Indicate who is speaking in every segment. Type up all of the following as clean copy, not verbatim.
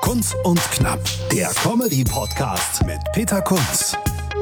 Speaker 1: Kunz und Knapp, der Comedy-Podcast mit Peter Kunz.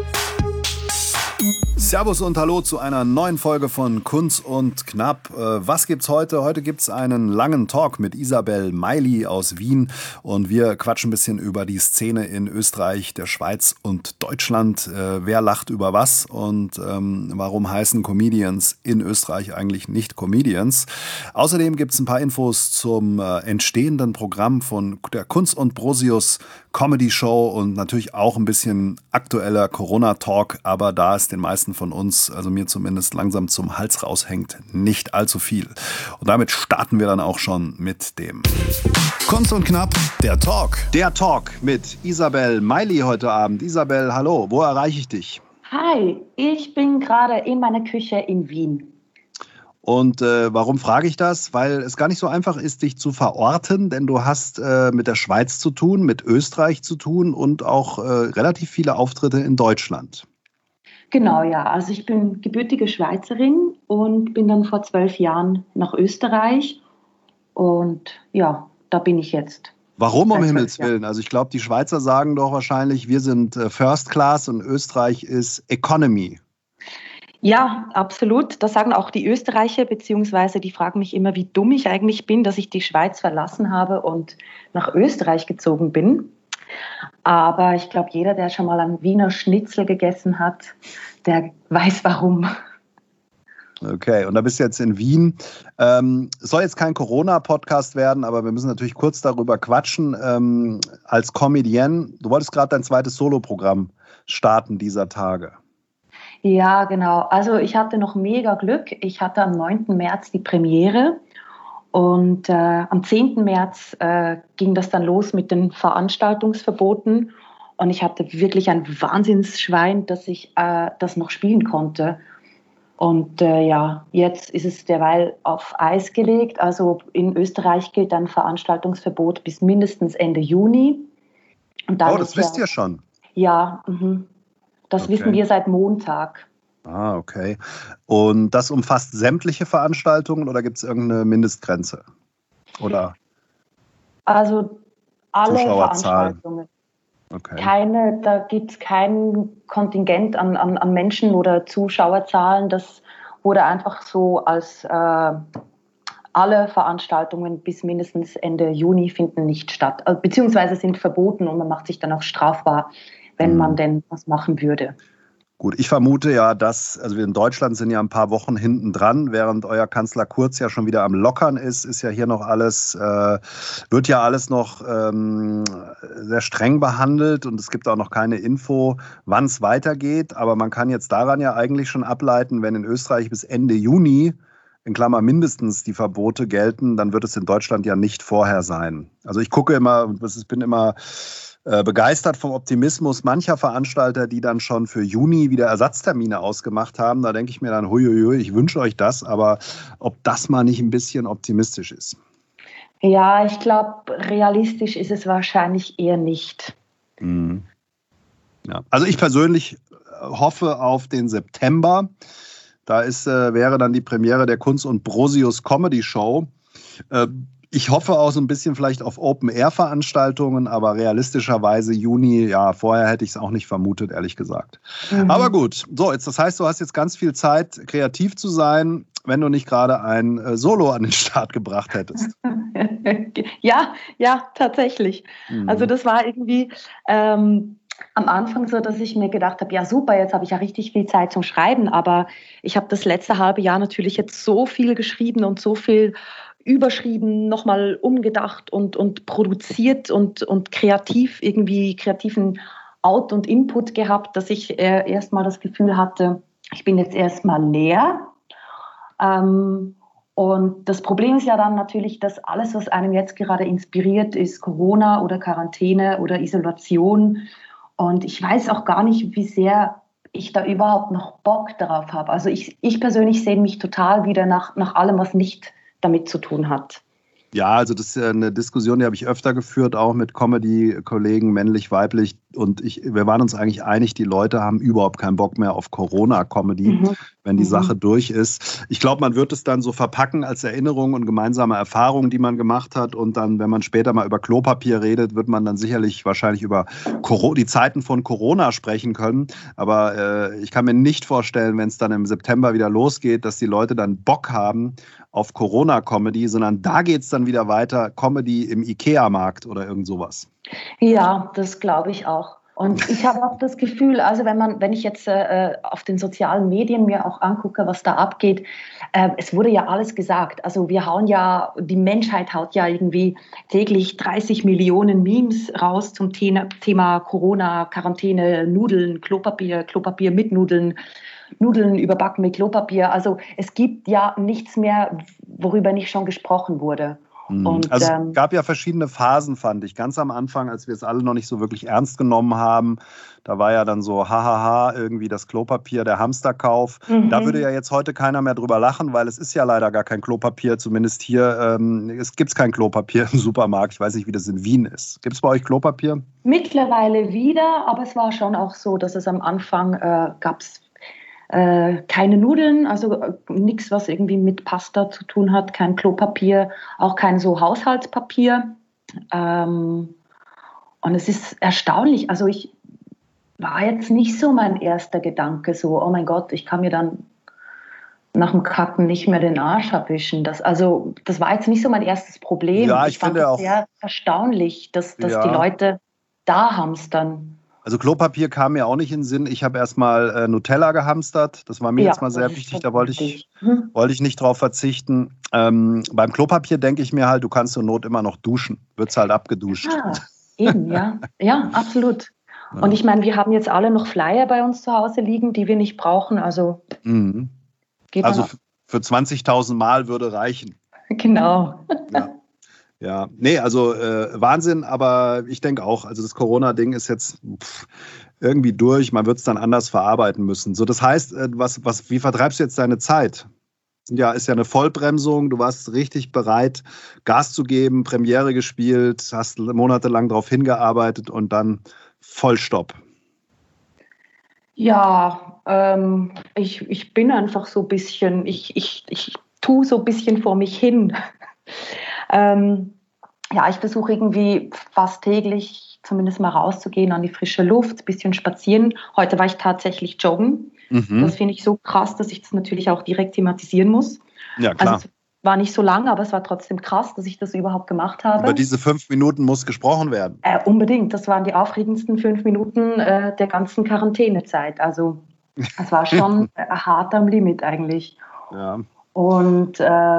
Speaker 1: Servus und Hallo zu einer neuen Folge von Kunz und Knapp. Was gibt's heute? Heute gibt's einen langen Talk mit Isabel Maili aus Wien und wir quatschen ein bisschen über die Szene in Österreich, der Schweiz und Deutschland. Wer lacht über was und warum heißen Comedians in Österreich eigentlich nicht Comedians? Außerdem gibt's ein paar Infos zum entstehenden Programm von der Kunz und Brosius Comedy Show und natürlich auch ein bisschen aktueller Corona-Talk, aber da es den meisten von uns, also mir zumindest, langsam zum Hals raushängt, nicht allzu viel. Und damit starten wir dann auch schon mit dem Kunz und Knapp, der Talk. Der Talk mit Isabel Maili heute Abend. Isabel, hallo, wo erreiche ich dich?
Speaker 2: Hi, ich bin gerade in meiner Küche in Wien.
Speaker 1: Und warum frage ich das? Weil es gar nicht so einfach ist, dich zu verorten, denn du hast mit der Schweiz zu tun, mit Österreich zu tun und auch relativ viele Auftritte in Deutschland.
Speaker 2: Genau, ja. Also ich bin gebürtige Schweizerin und bin dann vor 12 Jahren nach Österreich. Und ja, da bin ich jetzt.
Speaker 1: Warum um Himmels Willen? Also ich glaube, die Schweizer sagen doch wahrscheinlich, wir sind First Class und Österreich ist Economy.
Speaker 2: Ja, absolut. Das sagen auch die Österreicher, beziehungsweise die fragen mich immer, wie dumm ich eigentlich bin, dass ich die Schweiz verlassen habe und nach Österreich gezogen bin. Aber ich glaube, jeder, der schon mal einen Wiener Schnitzel gegessen hat, der weiß warum.
Speaker 1: Okay, und da bist du jetzt in Wien. Es soll jetzt kein Corona-Podcast werden, aber wir müssen natürlich kurz darüber quatschen. Als Comedienne, du wolltest gerade dein zweites Soloprogramm starten dieser Tage.
Speaker 2: Ja, genau. Also ich hatte noch mega Glück. Ich hatte am 9. März die Premiere und am 10. März ging das dann los mit den Veranstaltungsverboten und ich hatte wirklich ein Wahnsinnsschwein, dass ich das noch spielen konnte. Und ja, jetzt ist es derweil auf Eis gelegt. Also in Österreich gilt ein Veranstaltungsverbot bis mindestens Ende Juni. Und dann
Speaker 1: das wisst ihr schon?
Speaker 2: Ja, das wissen wir seit Montag.
Speaker 1: Ah, okay. Und das umfasst sämtliche Veranstaltungen oder gibt es irgendeine Mindestgrenze? Oder
Speaker 2: also alle
Speaker 1: Zuschauerzahl.
Speaker 2: Veranstaltungen.
Speaker 1: Okay.
Speaker 2: Da gibt es kein Kontingent an Menschen oder Zuschauerzahlen. Das wurde einfach so als alle Veranstaltungen bis mindestens Ende Juni finden nicht statt. Beziehungsweise sind verboten und man macht sich dann auch strafbar, wenn man denn was machen würde.
Speaker 1: Gut, ich vermute ja, also wir in Deutschland sind ja ein paar Wochen hinten dran, während euer Kanzler Kurz ja schon wieder am Lockern ist ja hier noch alles, wird ja alles noch sehr streng behandelt und es gibt auch noch keine Info, wann es weitergeht. Aber man kann jetzt daran ja eigentlich schon ableiten, wenn in Österreich bis Ende Juni, in Klammer mindestens, die Verbote gelten, dann wird es in Deutschland ja nicht vorher sein. Also ich gucke immer, bin immer begeistert vom Optimismus mancher Veranstalter, die dann schon für Juni wieder Ersatztermine ausgemacht haben. Da denke ich mir dann, huiuiui, ich wünsche euch das, aber ob das mal nicht ein bisschen optimistisch ist?
Speaker 2: Ja, ich glaube, realistisch ist es wahrscheinlich eher nicht.
Speaker 1: Mhm. Ja. Also ich persönlich hoffe auf den September. Da wäre dann die Premiere der Kunz und Brosius Comedy Show. Ich hoffe auch so ein bisschen vielleicht auf Open-Air-Veranstaltungen, aber realistischerweise Juni, ja, vorher hätte ich es auch nicht vermutet, ehrlich gesagt. Aber gut, so, das heißt, du hast jetzt ganz viel Zeit, kreativ zu sein, wenn du nicht gerade ein Solo an den Start gebracht hättest.
Speaker 2: Ja, tatsächlich. Also das war irgendwie am Anfang so, dass ich mir gedacht habe, ja super, jetzt habe ich ja richtig viel Zeit zum Schreiben, aber ich habe das letzte halbe Jahr natürlich jetzt so viel geschrieben und so viel überschrieben, nochmal umgedacht und produziert und kreativen Out- und Input gehabt, dass ich erstmal das Gefühl hatte, ich bin jetzt erstmal leer. Und das Problem ist ja dann natürlich, dass alles, was einem jetzt gerade inspiriert, ist Corona oder Quarantäne oder Isolation. Und ich weiß auch gar nicht, wie sehr ich da überhaupt noch Bock darauf habe. Also ich persönlich sehe mich total wieder nach allem, was nicht damit zu tun hat.
Speaker 1: Ja, also das ist ja eine Diskussion, die habe ich öfter geführt, auch mit Comedy-Kollegen, männlich, weiblich. Und wir waren uns eigentlich einig, die Leute haben überhaupt keinen Bock mehr auf Corona-Comedy,
Speaker 2: Mhm.
Speaker 1: wenn die Sache
Speaker 2: Mhm.
Speaker 1: durch ist. Ich glaube, man wird es dann so verpacken als Erinnerung und gemeinsame Erfahrungen, die man gemacht hat. Und dann, wenn man später mal über Klopapier redet, wird man dann sicherlich wahrscheinlich über die Zeiten von Corona sprechen können. Aber ich kann mir nicht vorstellen, wenn es dann im September wieder losgeht, dass die Leute dann Bock haben auf Corona-Comedy, sondern da geht es dann wieder weiter, Comedy im IKEA-Markt oder irgend sowas.
Speaker 2: Ja, das glaube ich auch. Und ich habe auch das Gefühl, also wenn ich jetzt auf den sozialen Medien mir auch angucke, was da abgeht, es wurde ja alles gesagt. Also die Menschheit haut ja irgendwie täglich 30 Millionen Memes raus zum Thema Corona, Quarantäne, Nudeln, Klopapier, Klopapier mit Nudeln, Nudeln überbacken mit Klopapier. Also es gibt ja nichts mehr, worüber nicht schon gesprochen wurde. Und
Speaker 1: Also es gab ja verschiedene Phasen, fand ich. Ganz am Anfang, als wir es alle noch nicht so wirklich ernst genommen haben, da war ja dann so, hahaha, irgendwie das Klopapier, der Hamsterkauf. Da würde ja jetzt heute keiner mehr drüber lachen, weil es ist ja leider gar kein Klopapier, zumindest hier. Es gibt kein Klopapier im Supermarkt. Ich weiß nicht, wie das in Wien ist. Gibt es bei euch Klopapier?
Speaker 2: mittlerweile wieder, aber es war schon auch so, dass es am Anfang gab's keine Nudeln, also nichts, was irgendwie mit Pasta zu tun hat, kein Klopapier, auch kein so Haushaltspapier. Ähm, und es ist erstaunlich, also ich war jetzt nicht so mein erster Gedanke, so, oh mein Gott, ich kann mir dann nach dem Kacken nicht mehr den Arsch abwischen. Das war jetzt nicht so mein erstes Problem.
Speaker 1: Ja,
Speaker 2: Ich
Speaker 1: ich
Speaker 2: fand
Speaker 1: finde
Speaker 2: das
Speaker 1: auch,
Speaker 2: sehr erstaunlich, dass die
Speaker 1: ja.
Speaker 2: Leute da hamstern.
Speaker 1: Also Klopapier kam mir auch nicht in den Sinn. Ich habe erstmal Nutella gehamstert. Das war mir jetzt
Speaker 2: Ja,
Speaker 1: mal
Speaker 2: das
Speaker 1: sehr
Speaker 2: ist
Speaker 1: wichtig.
Speaker 2: so
Speaker 1: Da
Speaker 2: wichtig.
Speaker 1: wollte ich nicht drauf verzichten. Beim Klopapier denke ich mir halt, du kannst zur Not immer noch duschen. Wird's halt abgeduscht.
Speaker 2: Ja, eben, ja. Ja, absolut. Und
Speaker 1: Ja.
Speaker 2: ich meine, wir haben jetzt alle noch Flyer bei uns zu Hause liegen, die wir nicht brauchen. Also
Speaker 1: Mhm.
Speaker 2: geht dann
Speaker 1: Also
Speaker 2: auch.
Speaker 1: für 20.000 Mal würde reichen.
Speaker 2: Genau.
Speaker 1: Ja. Ja, nee, also Wahnsinn, aber ich denke auch, also das Corona-Ding ist jetzt irgendwie durch, man wird es dann anders verarbeiten müssen. So, das heißt, wie vertreibst du jetzt deine Zeit? Ja, ist ja eine Vollbremsung, du warst richtig bereit, Gas zu geben, Premiere gespielt, hast monatelang darauf hingearbeitet und dann Vollstopp.
Speaker 2: Ja, ich bin einfach so ein bisschen, ich tue so ein bisschen vor mich hin. Ähm, ja, ich versuche irgendwie fast täglich zumindest mal rauszugehen an die frische Luft, ein bisschen spazieren. Heute war ich tatsächlich joggen. Das
Speaker 1: Mhm.
Speaker 2: finde ich so krass, dass ich das natürlich auch direkt thematisieren muss.
Speaker 1: Ja,
Speaker 2: Also
Speaker 1: klar.
Speaker 2: es war nicht so lang, aber es war trotzdem krass, dass ich das überhaupt gemacht
Speaker 1: Über
Speaker 2: habe.
Speaker 1: diese 5 Minuten muss gesprochen werden.
Speaker 2: Unbedingt, das waren die aufregendsten 5 Minuten der ganzen Quarantänezeit. Also es war schon hart am Limit eigentlich.
Speaker 1: Ja.
Speaker 2: Und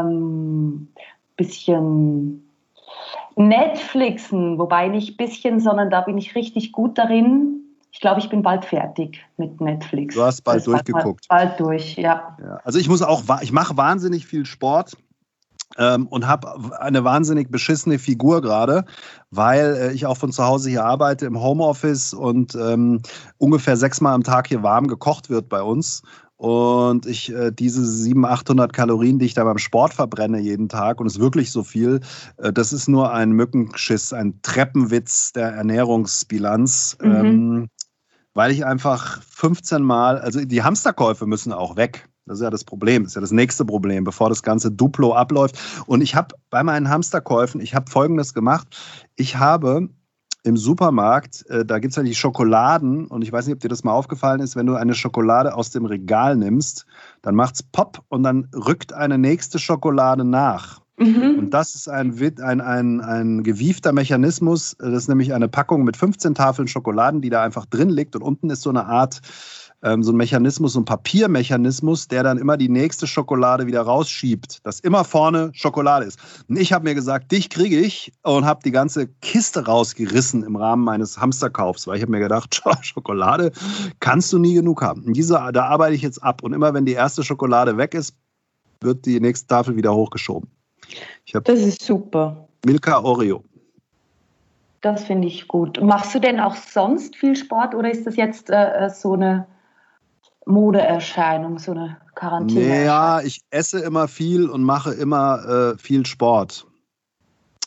Speaker 2: bisschen Netflixen, wobei nicht bisschen, sondern da bin ich richtig gut darin. Ich glaube, ich bin bald fertig mit
Speaker 1: Du
Speaker 2: Netflix.
Speaker 1: hast
Speaker 2: Das
Speaker 1: bald
Speaker 2: ist
Speaker 1: durchgeguckt.
Speaker 2: bald durch, ja.
Speaker 1: Ja. Also ich mache wahnsinnig viel Sport. Und habe eine wahnsinnig beschissene Figur gerade, weil ich auch von zu Hause hier arbeite im Homeoffice und ungefähr 6-mal am Tag hier warm gekocht wird bei uns. Und ich diese 700, 800 Kalorien, die ich da beim Sport verbrenne jeden Tag, und es ist wirklich so viel, das ist nur ein Mückenschiss, ein Treppenwitz der Ernährungsbilanz.
Speaker 2: Mhm.
Speaker 1: Weil ich einfach 15 Mal, also die Hamsterkäufe müssen auch weg. Das ist ja das Problem, das ist ja das nächste Problem, bevor das ganze Duplo abläuft. Und ich habe bei meinen Hamsterkäufen, ich habe Folgendes gemacht. Ich habe im Supermarkt, da gibt es ja die Schokoladen, und ich weiß nicht, ob dir das mal aufgefallen ist, wenn du eine Schokolade aus dem Regal nimmst, dann macht's Pop und dann rückt eine nächste Schokolade nach. Und
Speaker 2: Mhm.
Speaker 1: das ist ein gewiefter Mechanismus. Das ist nämlich eine Packung mit 15 Tafeln Schokoladen, die da einfach drin liegt. Und unten ist so eine Art, so ein Mechanismus, so ein Papiermechanismus, der dann immer die nächste Schokolade wieder rausschiebt. Dass immer vorne Schokolade ist. Und ich habe mir gesagt, dich kriege ich, und habe die ganze Kiste rausgerissen im Rahmen meines Hamsterkaufs. Weil ich habe mir gedacht, Schokolade kannst du nie genug haben. Und da arbeite ich jetzt ab. Und immer wenn die erste Schokolade weg ist, wird die nächste Tafel wieder hochgeschoben. Ich habe
Speaker 2: Das ist super.
Speaker 1: Milka Oreo.
Speaker 2: Das finde ich gut. Machst du denn auch sonst viel Sport oder ist das jetzt so eine Modeerscheinung, so eine Quarantäneerscheinung?
Speaker 1: Naja, ich esse immer viel und mache immer viel Sport.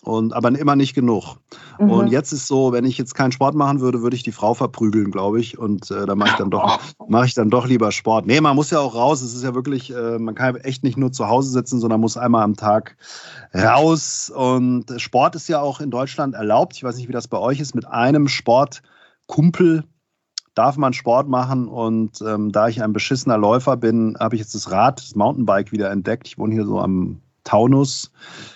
Speaker 1: aber immer nicht genug. Und jetzt ist so, wenn ich jetzt keinen Sport machen würde, würde ich die Frau verprügeln, glaube ich. Und da mache ich dann doch lieber Sport. Nee, man muss ja auch raus. Es ist ja wirklich, man kann echt nicht nur zu Hause sitzen, sondern muss einmal am Tag raus. Und Sport ist ja auch in Deutschland erlaubt. Ich weiß nicht, wie das bei euch ist. Mit einem Sportkumpel darf man Sport machen. Und da ich ein beschissener Läufer bin, habe ich jetzt das Mountainbike wieder entdeckt. Ich wohne hier so am Taunus.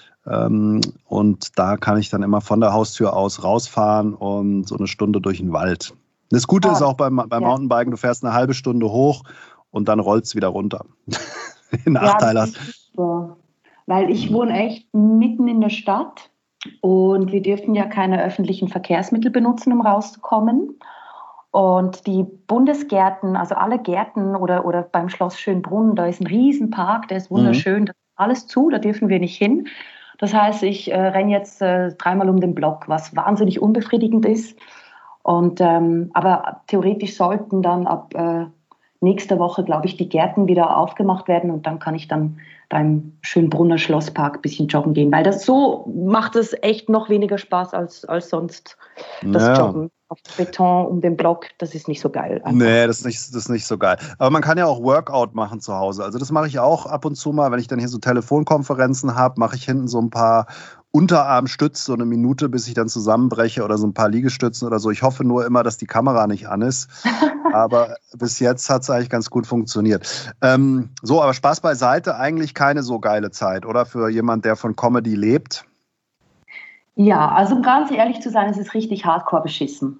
Speaker 1: Und da kann ich dann immer von der Haustür aus rausfahren und so eine Stunde durch den Wald. Das Gute ist auch beim Mountainbiken, du fährst eine halbe Stunde hoch und dann rollt es wieder runter. Nachteil hast.
Speaker 2: Super. Weil ich wohne echt mitten in der Stadt und wir dürfen ja keine öffentlichen Verkehrsmittel benutzen, um rauszukommen. Und die Bundesgärten, also alle Gärten oder beim Schloss Schönbrunn, da ist ein Riesenpark, der ist wunderschön, da ist alles zu, da dürfen wir nicht hin. Das heißt, ich renne jetzt 3-mal um den Block, was wahnsinnig unbefriedigend ist. Und, aber theoretisch sollten dann ab nächster Woche, glaube ich, die Gärten wieder aufgemacht werden und dann kann ich dann beim Schönbrunner Schlosspark ein bisschen joggen gehen. Weil das so macht es echt noch weniger Spaß als sonst das Joggen. Auf Beton um den Block, das ist nicht so geil. Einfach.
Speaker 1: Nee, das ist nicht so geil. Aber man kann ja auch Workout machen zu Hause. Also das mache ich auch ab und zu mal, wenn ich dann hier so Telefonkonferenzen habe, mache ich hinten so ein paar Unterarmstütz, so eine Minute, bis ich dann zusammenbreche oder so ein paar Liegestützen oder so. Ich hoffe nur immer, dass die Kamera nicht an ist. Aber bis jetzt hat es eigentlich ganz gut funktioniert. Aber Spaß beiseite, eigentlich keine so geile Zeit, oder? Für jemand, der von Comedy lebt.
Speaker 2: Ja, also um ganz ehrlich zu sein, es ist richtig hardcore beschissen.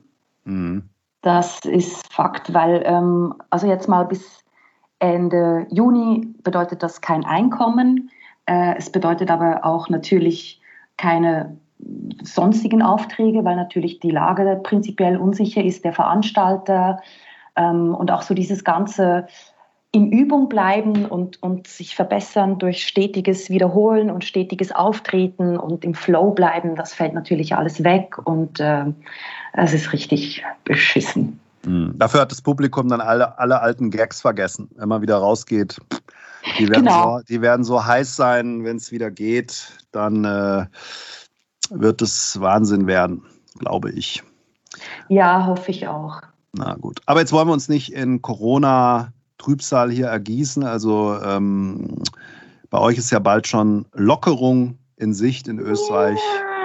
Speaker 2: Das ist Fakt, weil also jetzt mal bis Ende Juni bedeutet das kein Einkommen. Es bedeutet aber auch natürlich keine sonstigen Aufträge, weil natürlich die Lage prinzipiell unsicher ist, der Veranstalter und auch so dieses ganze in Übung bleiben und sich verbessern durch stetiges Wiederholen und stetiges Auftreten und im Flow bleiben, das fällt natürlich alles weg und es ist richtig beschissen.
Speaker 1: Dafür hat das Publikum dann alle alten Gags vergessen, wenn man wieder rausgeht. Die werden so heiß sein, wenn es wieder geht, dann wird es Wahnsinn werden, glaube ich.
Speaker 2: Ja, hoffe ich auch.
Speaker 1: Na gut. Aber jetzt wollen wir uns nicht in Corona-Trübsal hier ergießen. Also bei euch ist ja bald schon Lockerung in Sicht in Österreich.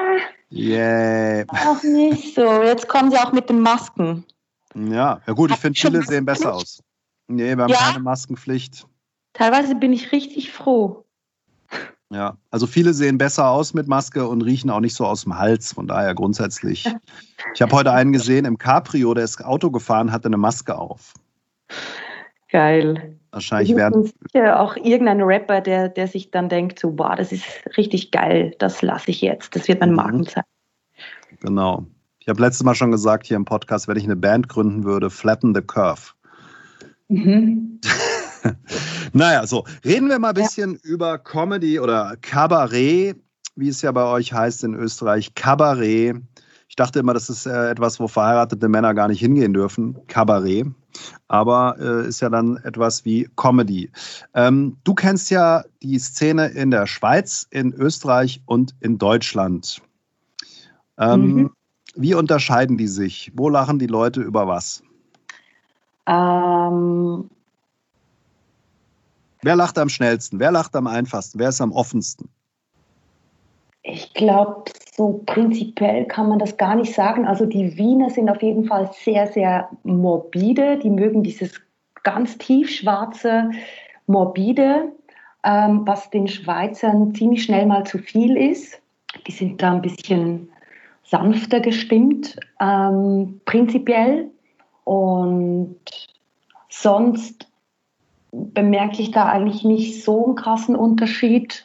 Speaker 1: Yeah.
Speaker 2: Auch nicht so. Jetzt kommen sie auch mit den Masken.
Speaker 1: Ja gut, ich finde, viele sehen besser aus. Nee, wir haben keine Maskenpflicht.
Speaker 2: Teilweise bin ich richtig froh.
Speaker 1: Ja, also viele sehen besser aus mit Maske und riechen auch nicht so aus dem Hals. Von daher grundsätzlich. Ich habe heute einen gesehen im Cabrio, der ist Auto gefahren, hatte eine Maske auf.
Speaker 2: Geil.
Speaker 1: Wahrscheinlich werden
Speaker 2: sicher auch irgendein Rapper, der sich dann denkt, so, boah, das ist richtig geil, das lasse ich jetzt. Das wird mein Markenzeichen.
Speaker 1: Genau. Ich habe letztes Mal schon gesagt hier im Podcast, wenn ich eine Band gründen würde, Flatten the Curve. Naja, so. Reden wir mal ein bisschen über Comedy oder Kabarett, wie es ja bei euch heißt in Österreich. Kabarett. Ich dachte immer, das ist etwas, wo verheiratete Männer gar nicht hingehen dürfen. Kabarett. Aber ist ja dann etwas wie Comedy. Du kennst ja die Szene in der Schweiz, in Österreich und in Deutschland. Wie unterscheiden die sich? Wo lachen die Leute über was? Wer lacht am schnellsten? Wer lacht am einfachsten? Wer ist am offensten?
Speaker 2: Ich glaube, so prinzipiell kann man das gar nicht sagen. Also die Wiener sind auf jeden Fall sehr, sehr morbide. Die mögen dieses ganz tiefschwarze, morbide, was den Schweizern ziemlich schnell mal zu viel ist. Die sind da ein bisschen sanfter gestimmt, prinzipiell. Und sonst bemerke ich da eigentlich nicht so einen krassen Unterschied.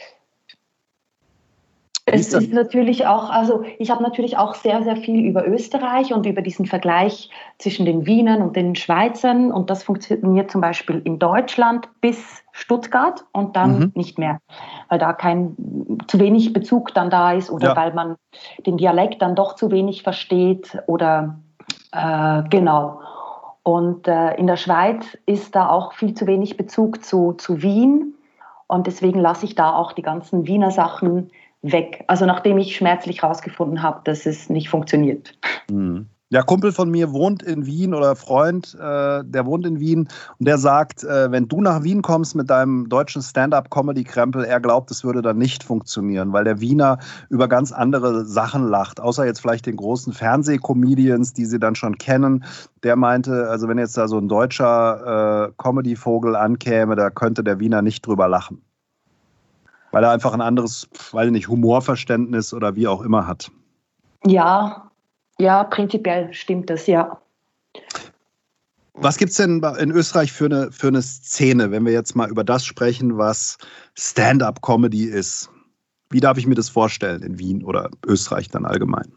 Speaker 2: Es ist natürlich auch, also ich habe natürlich auch sehr, sehr viel über Österreich und über diesen Vergleich zwischen den Wienern und den Schweizern und das funktioniert zum Beispiel in Deutschland bis Stuttgart und dann nicht mehr, weil da zu wenig Bezug dann da ist oder weil man den Dialekt dann doch zu wenig versteht oder genau. Und in der Schweiz ist da auch viel zu wenig Bezug zu Wien und deswegen lasse ich da auch die ganzen Wiener Sachen weg. Also nachdem ich schmerzlich herausgefunden habe, dass es nicht funktioniert.
Speaker 1: Mhm. Ja, Kumpel von mir wohnt in Wien oder Freund, der wohnt in Wien und der sagt, wenn du nach Wien kommst mit deinem deutschen Stand-up-Comedy-Krempel, er glaubt, es würde dann nicht funktionieren, weil der Wiener über ganz andere Sachen lacht, außer jetzt vielleicht den großen Fernsehcomedians, die sie dann schon kennen. Der meinte, also wenn jetzt da so ein deutscher Comedy-Vogel ankäme, da könnte der Wiener nicht drüber lachen, weil er einfach ein anderes, weiß ich nicht, Humorverständnis oder wie auch immer hat.
Speaker 2: Ja, prinzipiell stimmt das, ja.
Speaker 1: Was gibt es denn in Österreich für eine Szene, wenn wir jetzt mal über das sprechen, was Stand-up-Comedy ist? Wie darf ich mir das vorstellen in Wien oder Österreich dann allgemein?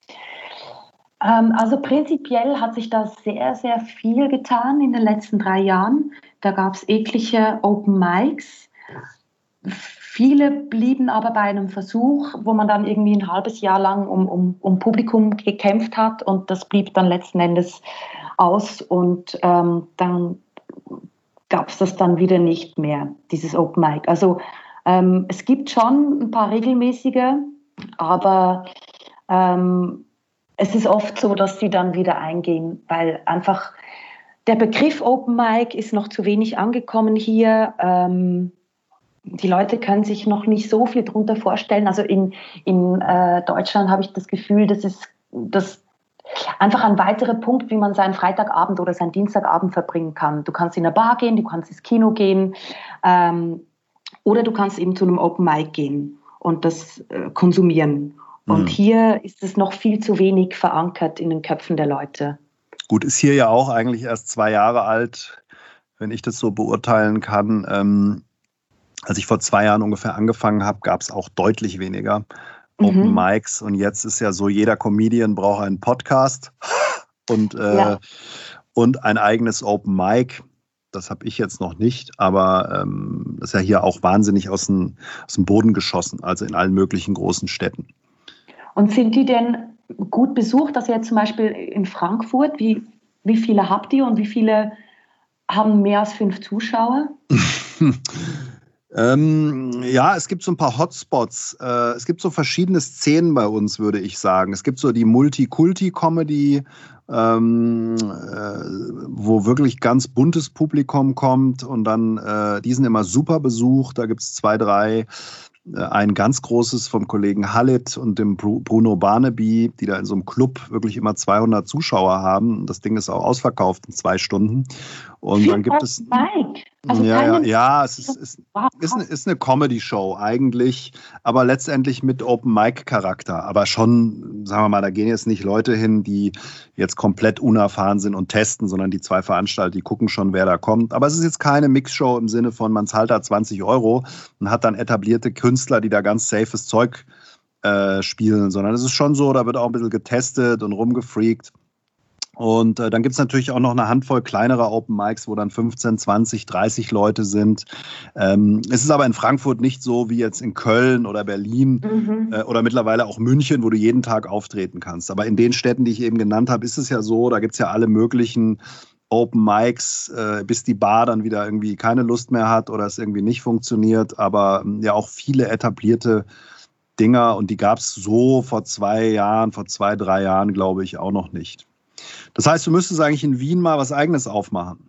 Speaker 2: Also prinzipiell hat sich da sehr, sehr viel getan in den letzten 3 Jahren. Da gab es etliche Open Mics. Viele blieben aber bei einem Versuch, wo man dann irgendwie ein halbes Jahr lang um Publikum gekämpft hat und das blieb dann letzten Endes aus und dann gab es das dann wieder nicht mehr, dieses Open Mic. Also es gibt schon ein paar regelmäßige, aber es ist oft so, dass sie dann wieder eingehen, weil einfach der Begriff Open Mic ist noch zu wenig angekommen hier. Die Leute können sich noch nicht so viel darunter vorstellen. Also in Deutschland habe ich das Gefühl, das ist einfach ein weiterer Punkt, wie man seinen Freitagabend oder seinen Dienstagabend verbringen kann. Du kannst in eine Bar gehen, du kannst ins Kino gehen oder du kannst eben zu einem Open Mic gehen und das konsumieren. Und hier ist es noch viel zu wenig verankert in den Köpfen der Leute.
Speaker 1: Gut, ist hier ja auch eigentlich erst 2 Jahre alt, wenn ich das so beurteilen kann. Als ich vor 2 Jahren ungefähr angefangen habe, gab es auch deutlich weniger Open Mics. Und jetzt ist ja so, jeder Comedian braucht einen Podcast und ein eigenes Open Mic. Das habe ich jetzt noch nicht, aber das ist ja hier auch wahnsinnig aus dem Boden geschossen, also in allen möglichen großen Städten.
Speaker 2: Und sind die denn gut besucht? Also jetzt zum Beispiel in Frankfurt, wie viele habt ihr und wie viele haben mehr als 5 Zuschauer?
Speaker 1: Ja, es gibt so ein paar Hotspots. Es gibt so verschiedene Szenen bei uns, würde ich sagen. Es gibt so die Multikulti-Comedy, wo wirklich ganz buntes Publikum kommt und dann, die sind immer super besucht. Da gibt es 2, 3. Ein ganz großes vom Kollegen Hallit und dem Bruno Barnaby, die da in so einem Club wirklich immer 200 Zuschauer haben. Das Ding ist auch ausverkauft in 2 Stunden. Und dann gibt es... Also es ist eine Comedy-Show eigentlich, aber letztendlich mit Open-Mic-Charakter. Aber schon, sagen wir mal, da gehen jetzt nicht Leute hin, die jetzt komplett unerfahren sind und testen, sondern die 2 Veranstalter, die gucken schon, wer da kommt. Aber es ist jetzt keine Mix-Show im Sinne von, man zahlt da 20 € und hat dann etablierte Künstler, die da ganz safes Zeug spielen, sondern es ist schon so, da wird auch ein bisschen getestet und rumgefreakt. Und dann gibt es natürlich auch noch eine Handvoll kleinerer Open Mics, wo dann 15, 20, 30 Leute sind. Es ist aber in Frankfurt nicht so wie jetzt in Köln oder Berlin oder mittlerweile auch München, wo du jeden Tag auftreten kannst. Aber in den Städten, die ich eben genannt habe, ist es ja so, da gibt es ja alle möglichen Open Mics, bis die Bar dann wieder irgendwie keine Lust mehr hat oder es irgendwie nicht funktioniert. Aber ja auch viele etablierte Dinger und die gab es so vor 2 Jahren, vor 2, 3 Jahren, glaube ich, auch noch nicht. Das heißt, du müsstest eigentlich in Wien mal was Eigenes aufmachen.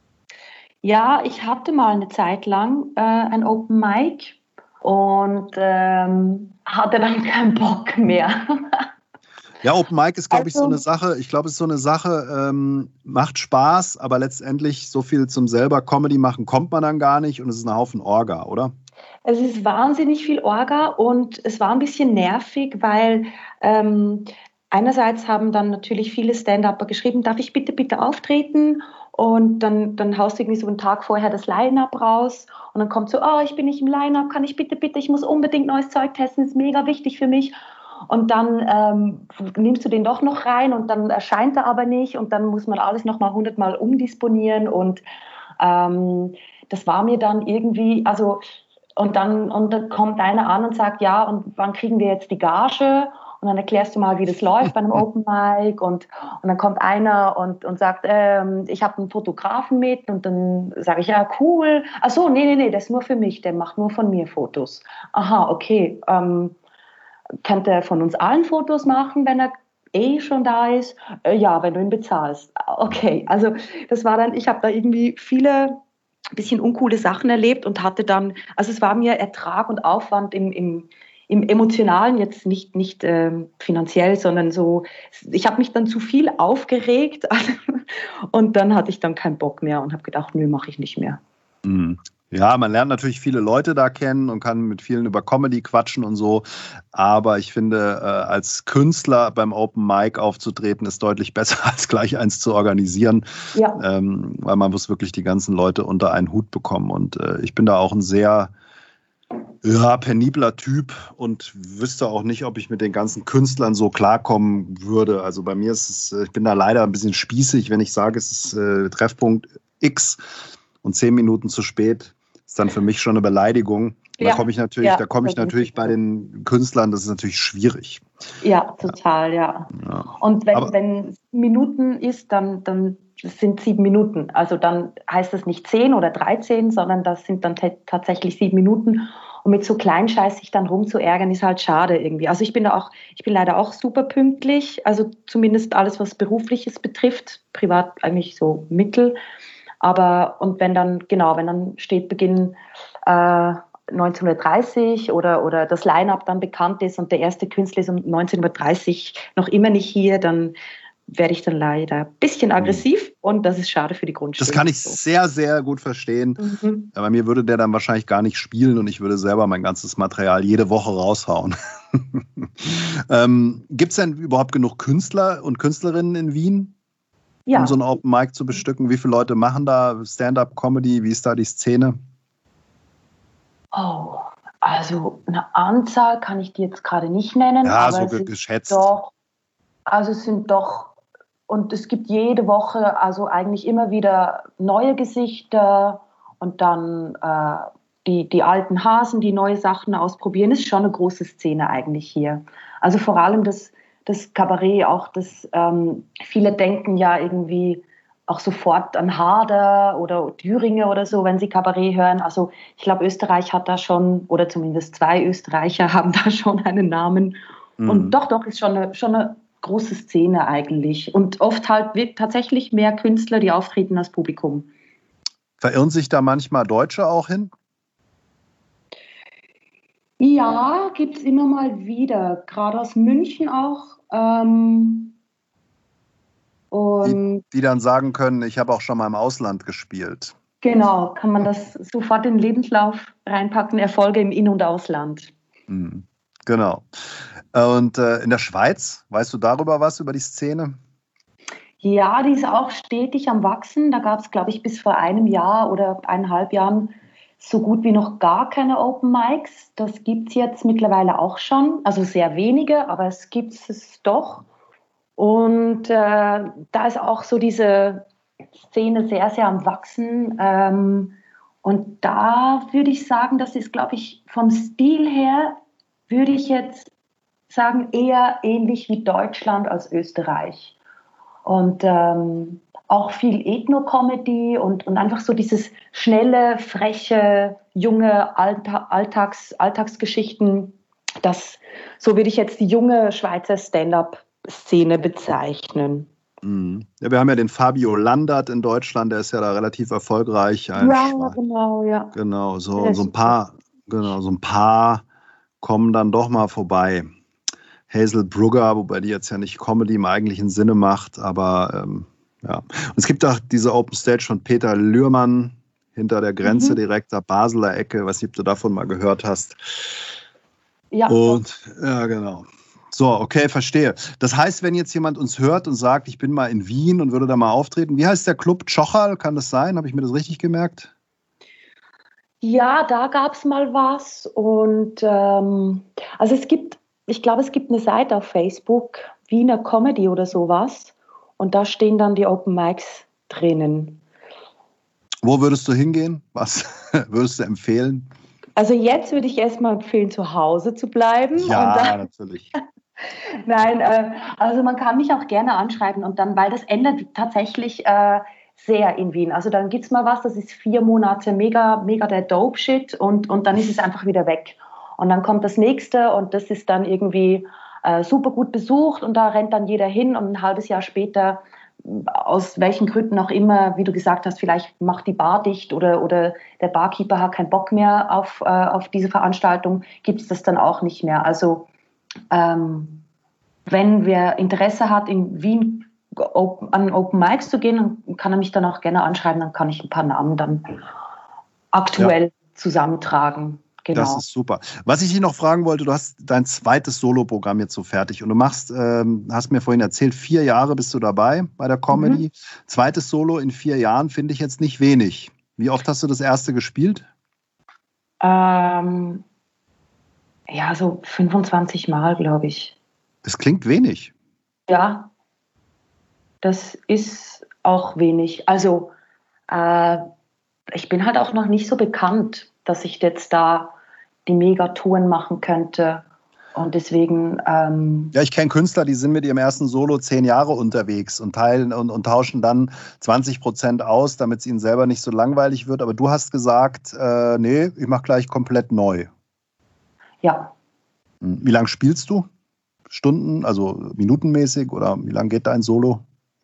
Speaker 2: Ja, ich hatte mal eine Zeit lang ein Open Mic und hatte dann keinen Bock mehr.
Speaker 1: Ja, Open Mic ist, glaube ich, so eine Sache. Ich glaube, es ist so eine Sache, macht Spaß, aber letztendlich so viel zum selber Comedy machen kommt man dann gar nicht und es ist ein Haufen Orga, oder?
Speaker 2: Es ist wahnsinnig viel Orga und es war ein bisschen nervig, weil einerseits haben dann natürlich viele Stand-Upper geschrieben, darf ich bitte auftreten? Und dann haust du irgendwie so einen Tag vorher das Line-Up raus und dann kommt so, oh, ich bin nicht im Line-Up, kann ich bitte, ich muss unbedingt neues Zeug testen, ist mega wichtig für mich. Und dann nimmst du den doch noch rein und dann erscheint er aber nicht und dann muss man alles nochmal 100-mal umdisponieren und das war mir dann irgendwie, also und dann kommt einer an und sagt, ja, und wann kriegen wir jetzt die Gage? Und dann erklärst du mal, wie das läuft bei einem Open Mic. Und dann kommt einer und sagt, ich habe einen Fotografen mit. Und dann sage ich, ja, cool. Ach so, nee, das ist nur für mich. Der macht nur von mir Fotos. Aha, okay. könnte er von uns allen Fotos machen, wenn er schon da ist? Ja, wenn du ihn bezahlst. Okay, also das war dann, ich habe da irgendwie viele bisschen uncoole Sachen erlebt und hatte dann, also es war mir Ertrag und Aufwand im Emotionalen, jetzt nicht finanziell, sondern so, ich habe mich dann zu viel aufgeregt und dann hatte ich dann keinen Bock mehr und habe gedacht, nö, mache ich nicht mehr.
Speaker 1: Mhm. Ja, man lernt natürlich viele Leute da kennen und kann mit vielen über Comedy quatschen und so. Aber ich finde, als Künstler beim Open Mic aufzutreten, ist deutlich besser, als gleich eins zu organisieren.
Speaker 2: Ja.
Speaker 1: Weil man muss wirklich die ganzen Leute unter einen Hut bekommen. Und ich bin da auch ein sehr penibler Typ und wüsste auch nicht, ob ich mit den ganzen Künstlern so klarkommen würde. Also bei mir ist es, ich bin da leider ein bisschen spießig, wenn ich sage, es ist Treffpunkt X und 10 Minuten zu spät. Ist dann für mich schon eine Beleidigung. Da komme ich natürlich bei den Künstlern, das ist natürlich schwierig.
Speaker 2: Ja, total, ja. Und wenn Minuten ist, dann sind 7 Minuten. Also dann heißt das nicht 10 oder 13, sondern das sind dann tatsächlich 7 Minuten. Und mit so Kleinscheiß sich dann rumzuärgern, ist halt schade irgendwie. Also ich bin leider auch super pünktlich. Also zumindest alles, was Berufliches betrifft. Privat eigentlich so mittel. Und wenn dann steht Beginn 1930 oder das Line-Up dann bekannt ist und der erste Künstler ist um 19:30 noch immer nicht hier, dann werde ich dann leider ein bisschen aggressiv und das ist schade für die Grundstimmung.
Speaker 1: Das kann ich sehr, sehr gut verstehen. Bei mir würde der dann wahrscheinlich gar nicht spielen und ich würde selber mein ganzes Material jede Woche raushauen. Gibt es denn überhaupt genug Künstler und Künstlerinnen in Wien? Um so ein Open Mic zu bestücken? Wie viele Leute machen da Stand-up-Comedy? Wie ist da die Szene?
Speaker 2: Oh, also eine Anzahl kann ich dir jetzt gerade nicht nennen.
Speaker 1: Ja,
Speaker 2: aber
Speaker 1: so geschätzt.
Speaker 2: Und es gibt jede Woche also eigentlich immer wieder neue Gesichter und dann die alten Hasen, die neue Sachen ausprobieren. Ist schon eine große Szene eigentlich hier. Also vor allem das Kabarett, auch viele denken ja irgendwie auch sofort an Harder oder Thüringe oder so, wenn sie Kabarett hören. Also ich glaube, Österreich hat da schon, oder zumindest 2 Österreicher haben da schon einen Namen. Und doch, ist schon eine große Szene eigentlich. Und oft halt wird tatsächlich mehr Künstler, die auftreten, als Publikum.
Speaker 1: Verirren sich da manchmal Deutsche auch hin?
Speaker 2: Ja, gibt es immer mal wieder. Gerade aus München auch.
Speaker 1: Die dann sagen können, ich habe auch schon mal im Ausland gespielt.
Speaker 2: Genau, kann man das sofort in den Lebenslauf reinpacken, Erfolge im In- und Ausland.
Speaker 1: Genau. Und in der Schweiz, weißt du darüber was, über die Szene?
Speaker 2: Ja, die ist auch stetig am Wachsen. Da gab es, glaube ich, bis vor einem Jahr oder 1,5 Jahren so gut wie noch gar keine Open Mics. Das gibt es jetzt mittlerweile auch schon. Also sehr wenige, aber es gibt es doch. Und da ist auch so diese Szene sehr, sehr am Wachsen. Und da würde ich sagen, das ist, glaube ich, vom Stil her, würde ich jetzt sagen, eher ähnlich wie Deutschland als Österreich. Und auch viel Ethno-Comedy und einfach so dieses schnelle, freche, junge Alltagsgeschichten. So würde ich jetzt die junge Schweizer Stand-up-Szene bezeichnen.
Speaker 1: Ja, wir haben ja den Fabio Landert in Deutschland, der ist ja da relativ erfolgreich.
Speaker 2: Genau, ja.
Speaker 1: Genau, so ein paar kommen dann doch mal vorbei. Hazel Brugger, wobei die jetzt ja nicht Comedy im eigentlichen Sinne macht, aber ja. Und es gibt auch diese Open Stage von Peter Lührmann hinter der Grenze direkt, der Basler Ecke, weiß nicht, ob du davon mal gehört hast.
Speaker 2: Ja.
Speaker 1: Und ja, genau. So, okay, verstehe. Das heißt, wenn jetzt jemand uns hört und sagt, ich bin mal in Wien und würde da mal auftreten, wie heißt der Club? Tschochal, kann das sein? Habe ich mir das richtig gemerkt?
Speaker 2: Ja, da gab es mal was. Und also ich glaube, es gibt eine Seite auf Facebook, Wiener Comedy oder sowas. Und da stehen dann die Open Mics drinnen.
Speaker 1: Wo würdest du hingehen? Was würdest du empfehlen?
Speaker 2: Also jetzt würde ich erstmal empfehlen, zu Hause zu bleiben.
Speaker 1: Ja, natürlich.
Speaker 2: Nein, also man kann mich auch gerne anschreiben und dann, weil das ändert tatsächlich sehr in Wien. Also dann gibt es mal was, das ist 4 Monate mega, mega der Dope-Shit und dann ist es einfach wieder weg. Und dann kommt das nächste und das ist dann irgendwie super gut besucht und da rennt dann jeder hin und ein halbes Jahr später, aus welchen Gründen auch immer, wie du gesagt hast, vielleicht macht die Bar dicht oder der Barkeeper hat keinen Bock mehr auf diese Veranstaltung, gibt es das dann auch nicht mehr. Also wenn wer Interesse hat, in Wien an Open Mics zu gehen, kann er mich dann auch gerne anschreiben, dann kann ich ein paar Namen dann aktuell zusammentragen. Genau.
Speaker 1: Das ist super. Was ich dich noch fragen wollte, du hast dein zweites Soloprogramm jetzt so fertig und du hast mir vorhin erzählt, 4 Jahre bist du dabei bei der Comedy. Zweites Solo in 4 Jahren finde ich jetzt nicht wenig. Wie oft hast du das erste gespielt?
Speaker 2: Ja, so 25 Mal, glaube ich.
Speaker 1: Das klingt wenig.
Speaker 2: Ja, das ist auch wenig. Also ich bin halt auch noch nicht so bekannt, dass ich jetzt da die Megatouren machen könnte. Und deswegen.
Speaker 1: Ja, ich kenne Künstler, die sind mit ihrem ersten Solo 10 Jahre unterwegs und teilen und tauschen dann 20% aus, damit es ihnen selber nicht so langweilig wird. Aber du hast gesagt, nee, ich mache gleich komplett neu.
Speaker 2: Ja.
Speaker 1: Wie lange spielst du? Stunden, also minutenmäßig oder wie lange geht dein Solo?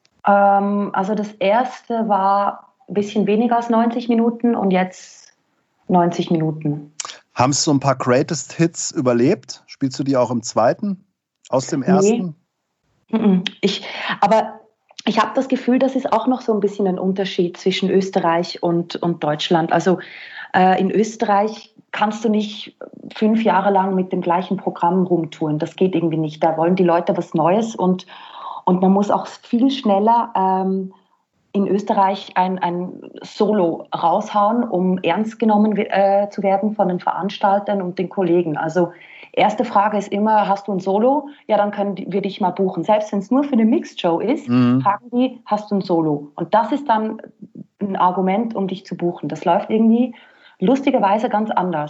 Speaker 2: Also das erste war ein bisschen weniger als 90 Minuten und jetzt 90 Minuten.
Speaker 1: Haben es so ein paar Greatest Hits überlebt? Spielst du die auch im zweiten aus dem ersten?
Speaker 2: Nee. Aber ich habe das Gefühl, das ist auch noch so ein bisschen ein Unterschied zwischen Österreich und Deutschland. Also in Österreich kannst du nicht 5 Jahre lang mit dem gleichen Programm rumtouren. Das geht irgendwie nicht. Da wollen die Leute was Neues und man muss auch viel schneller in Österreich ein Solo raushauen, um ernst genommen zu werden von den Veranstaltern und den Kollegen. Also erste Frage ist immer, hast du ein Solo? Ja, dann können wir dich mal buchen. Selbst wenn es nur für eine Mixed-Show ist, fragen die, hast du ein Solo? Und das ist dann ein Argument, um dich zu buchen. Das läuft irgendwie lustigerweise ganz anders.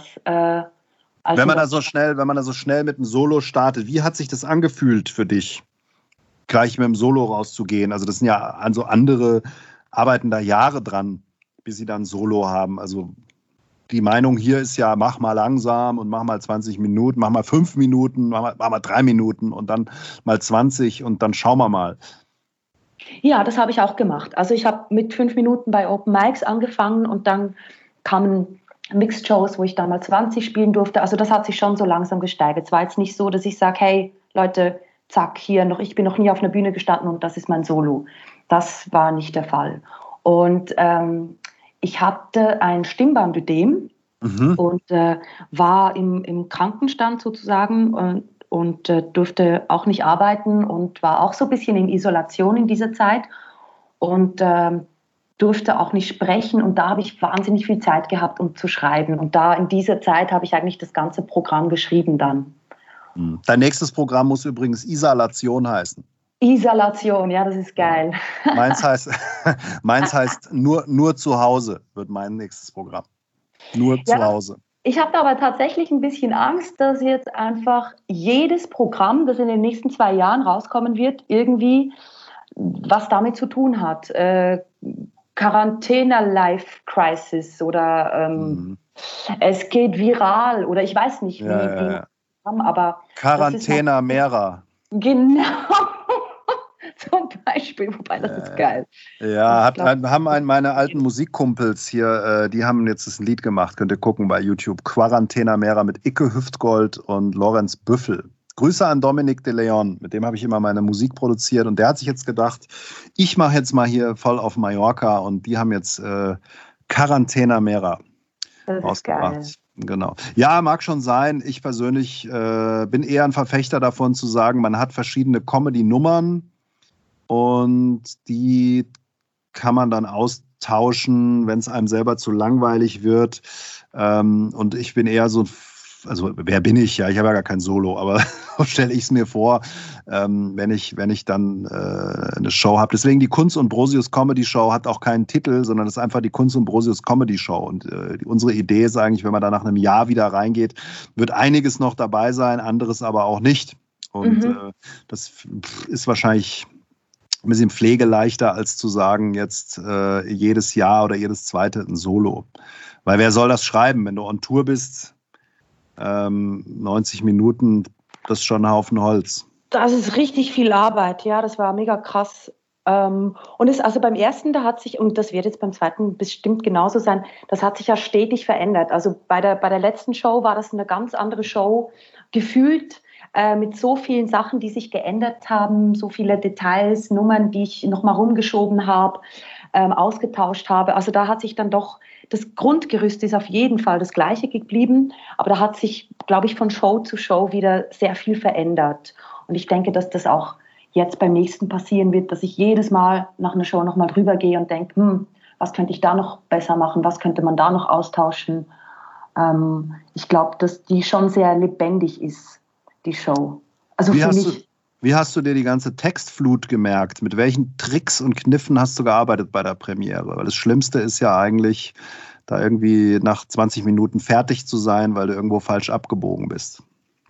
Speaker 1: Wenn man da so schnell mit einem Solo startet, wie hat sich das angefühlt für dich, gleich mit dem Solo rauszugehen? Also das sind ja also andere, arbeiten da Jahre dran, bis sie dann Solo haben. Also die Meinung hier ist ja, mach mal langsam und mach mal 20 Minuten, mach mal 5 Minuten, mach mal 3 Minuten und dann mal 20 und dann schauen wir mal.
Speaker 2: Ja, das habe ich auch gemacht. Also ich habe mit 5 Minuten bei Open Mics angefangen und dann kamen Mixed-Shows, wo ich dann mal 20 spielen durfte. Also das hat sich schon so langsam gesteigert. Es war jetzt nicht so, dass ich sage, hey Leute, zack, ich bin noch nie auf einer Bühne gestanden und das ist mein Solo. Das war nicht der Fall. Und ich hatte ein Stimmbandödem und war im Krankenstand sozusagen und durfte auch nicht arbeiten und war auch so ein bisschen in Isolation in dieser Zeit und durfte auch nicht sprechen und da habe ich wahnsinnig viel Zeit gehabt, um zu schreiben. Und da in dieser Zeit habe ich eigentlich das ganze Programm geschrieben dann.
Speaker 1: Dein nächstes Programm muss übrigens Isolation heißen.
Speaker 2: Isolation, ja, das ist geil.
Speaker 1: Meins heißt nur zu Hause, wird mein nächstes Programm. Nur zu Hause.
Speaker 2: Ich habe da aber tatsächlich ein bisschen Angst, dass jetzt einfach jedes Programm, das in den nächsten 2 Jahren rauskommen wird, irgendwie was damit zu tun hat. Quarantäne-Life-Crisis oder es geht viral oder ich weiß nicht, wie aber
Speaker 1: Quarantäne Mera.
Speaker 2: Genau. Zum Beispiel, wobei das ist geil.
Speaker 1: Ja, haben meine alten Musikkumpels hier, die haben jetzt das Lied gemacht, könnt ihr gucken bei YouTube. Quarantäne Mera mit Icke Hüftgold und Lorenz Büffel. Grüße an Dominik de Leon, mit dem habe ich immer meine Musik produziert und der hat sich jetzt gedacht, ich mache jetzt mal hier voll auf Mallorca und die haben jetzt Quarantäne Mera rausgebracht. Geil. Genau. Ja, mag schon sein. Ich persönlich bin eher ein Verfechter davon zu sagen, man hat verschiedene Comedy-Nummern und die kann man dann austauschen, wenn es einem selber zu langweilig wird. Und ich bin eher so, also wer bin ich? Ja, ich habe ja gar kein Solo, aber so stelle ich es mir vor, wenn ich dann eine Show habe. Deswegen die Kunz und Brosius Comedy Show hat auch keinen Titel, sondern es ist einfach die Kunz und Brosius Comedy Show. Und unsere Idee ist eigentlich, wenn man da nach einem Jahr wieder reingeht, wird einiges noch dabei sein, anderes aber auch nicht. Und das ist wahrscheinlich ein bisschen pflegeleichter, als zu sagen, jetzt jedes Jahr oder jedes zweite ein Solo. Weil wer soll das schreiben, wenn du on Tour bist? 90 Minuten, das ist schon ein Haufen Holz.
Speaker 2: Das ist richtig viel Arbeit, ja, das war mega krass. Also beim ersten, da hat sich, und das wird jetzt beim zweiten bestimmt genauso sein, das hat sich ja stetig verändert. Also bei der letzten Show war das eine ganz andere Show, gefühlt mit so vielen Sachen, die sich geändert haben, so viele Details, Nummern, die ich nochmal rumgeschoben habe, ausgetauscht habe. Also da hat sich dann doch, das Grundgerüst ist auf jeden Fall das gleiche geblieben, aber da hat sich, glaube ich, von Show zu Show wieder sehr viel verändert. Und ich denke, dass das auch jetzt beim nächsten passieren wird, dass ich jedes Mal nach einer Show nochmal drüber gehe und denke, was könnte ich da noch besser machen, was könnte man da noch austauschen. Ich glaube, dass die schon sehr lebendig ist, die Show. Also
Speaker 1: wie hast du dir die ganze Textflut gemerkt? Mit welchen Tricks und Kniffen hast du gearbeitet bei der Premiere? Weil das Schlimmste ist ja eigentlich, da irgendwie nach 20 Minuten fertig zu sein, weil du irgendwo falsch abgebogen bist.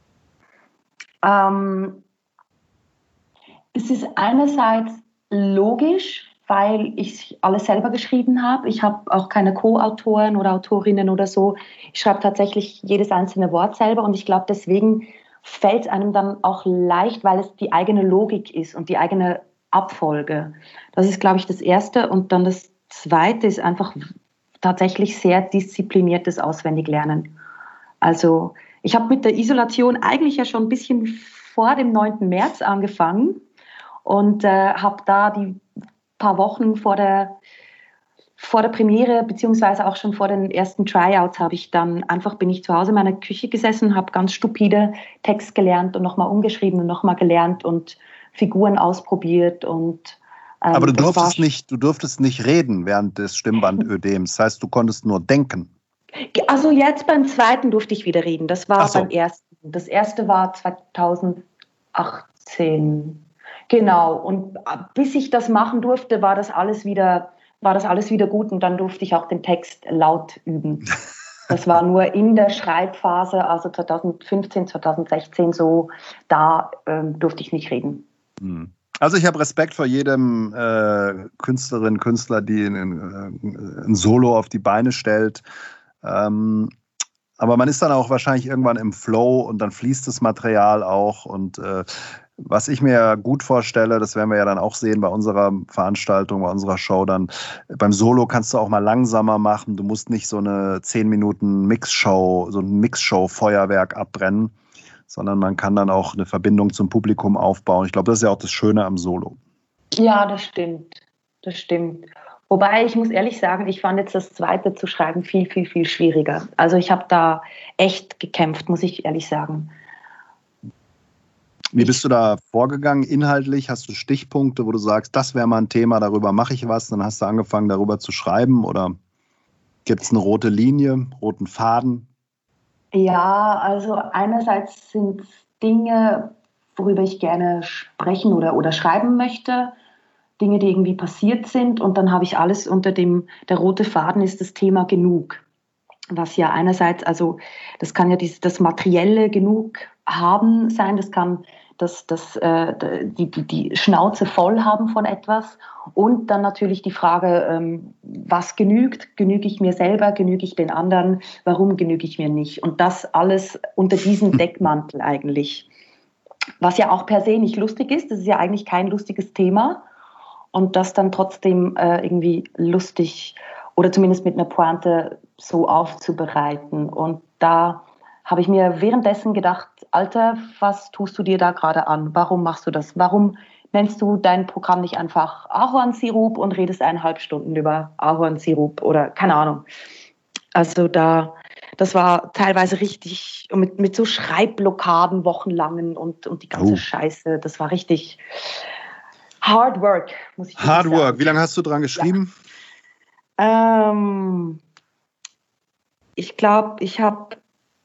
Speaker 2: Es ist einerseits logisch, weil ich alles selber geschrieben habe. Ich habe auch keine Co-Autoren oder Autorinnen oder so. Ich schreibe tatsächlich jedes einzelne Wort selber und ich glaube, deswegen fällt es einem dann auch leicht, weil es die eigene Logik ist und die eigene Abfolge. Das ist, glaube ich, das Erste. Und dann das Zweite ist einfach tatsächlich sehr diszipliniertes Auswendiglernen. Also ich habe mit der Isolation eigentlich ja schon ein bisschen vor dem 9. März angefangen und habe da die paar Wochen vor der Premiere, beziehungsweise auch schon vor den ersten Tryouts, bin ich zu Hause in meiner Küche gesessen, habe ganz stupide Text gelernt und nochmal umgeschrieben und nochmal gelernt und Figuren ausprobiert.
Speaker 1: Aber du durftest nicht reden während des Stimmbandödems. Das heißt, du konntest nur denken.
Speaker 2: Also jetzt beim zweiten durfte ich wieder reden. Das war beim ersten. Das erste war 2018. Genau. Und bis ich das machen durfte, war das alles wieder gut und dann durfte ich auch den Text laut üben. Das war nur in der Schreibphase, also 2015, 2016 so, da durfte ich nicht reden.
Speaker 1: Also ich habe Respekt vor jedem Künstler, die ein Solo auf die Beine stellt. Aber man ist dann auch wahrscheinlich irgendwann im Flow und dann fließt das Material auch. Und was ich mir gut vorstelle, das werden wir ja dann auch sehen bei unserer Veranstaltung, bei unserer Show dann, beim Solo kannst du auch mal langsamer machen. Du musst nicht so eine 10 Minuten Mixshow, so ein Mixshow-Feuerwerk abbrennen, sondern man kann dann auch eine Verbindung zum Publikum aufbauen. Ich glaube, das ist ja auch das Schöne am Solo.
Speaker 2: Ja, das stimmt. Das stimmt. Wobei, ich muss ehrlich sagen, ich fand jetzt das zweite zu schreiben viel, viel, viel schwieriger. Also ich habe da echt gekämpft, muss ich ehrlich sagen.
Speaker 1: Wie bist du da vorgegangen inhaltlich? Hast du Stichpunkte, wo du sagst, das wäre mal ein Thema, darüber mache ich was? Dann hast du angefangen, darüber zu schreiben? Oder gibt es eine rote Linie, roten Faden?
Speaker 2: Ja, also einerseits sind es Dinge, worüber ich gerne sprechen oder schreiben möchte. Dinge, die irgendwie passiert sind. Und dann habe ich alles unter der rote Faden ist das Thema genug. Was ja einerseits, also das kann ja das materielle Genug haben sein, das kann die Schnauze voll haben von etwas und dann natürlich die Frage, was genügt? Genüge ich mir selber? Genüge ich den anderen? Warum genüge ich mir nicht? Und das alles unter diesem Deckmantel eigentlich. Was ja auch per se nicht lustig ist, das ist ja eigentlich kein lustiges Thema und das dann trotzdem irgendwie lustig oder zumindest mit einer Pointe so aufzubereiten. Und da habe ich mir währenddessen gedacht, Alter, was tust du dir da gerade an? Warum machst du das? Warum nennst du dein Programm nicht einfach Ahornsirup und redest 1,5 Stunden über Ahornsirup oder keine Ahnung. Also das war teilweise richtig mit so Schreibblockaden wochenlangen und die ganze Scheiße. Das war richtig hard work, muss ich sagen.
Speaker 1: Hard work. Wie lange hast du dran geschrieben?
Speaker 2: Ja. Ich glaube, ich habe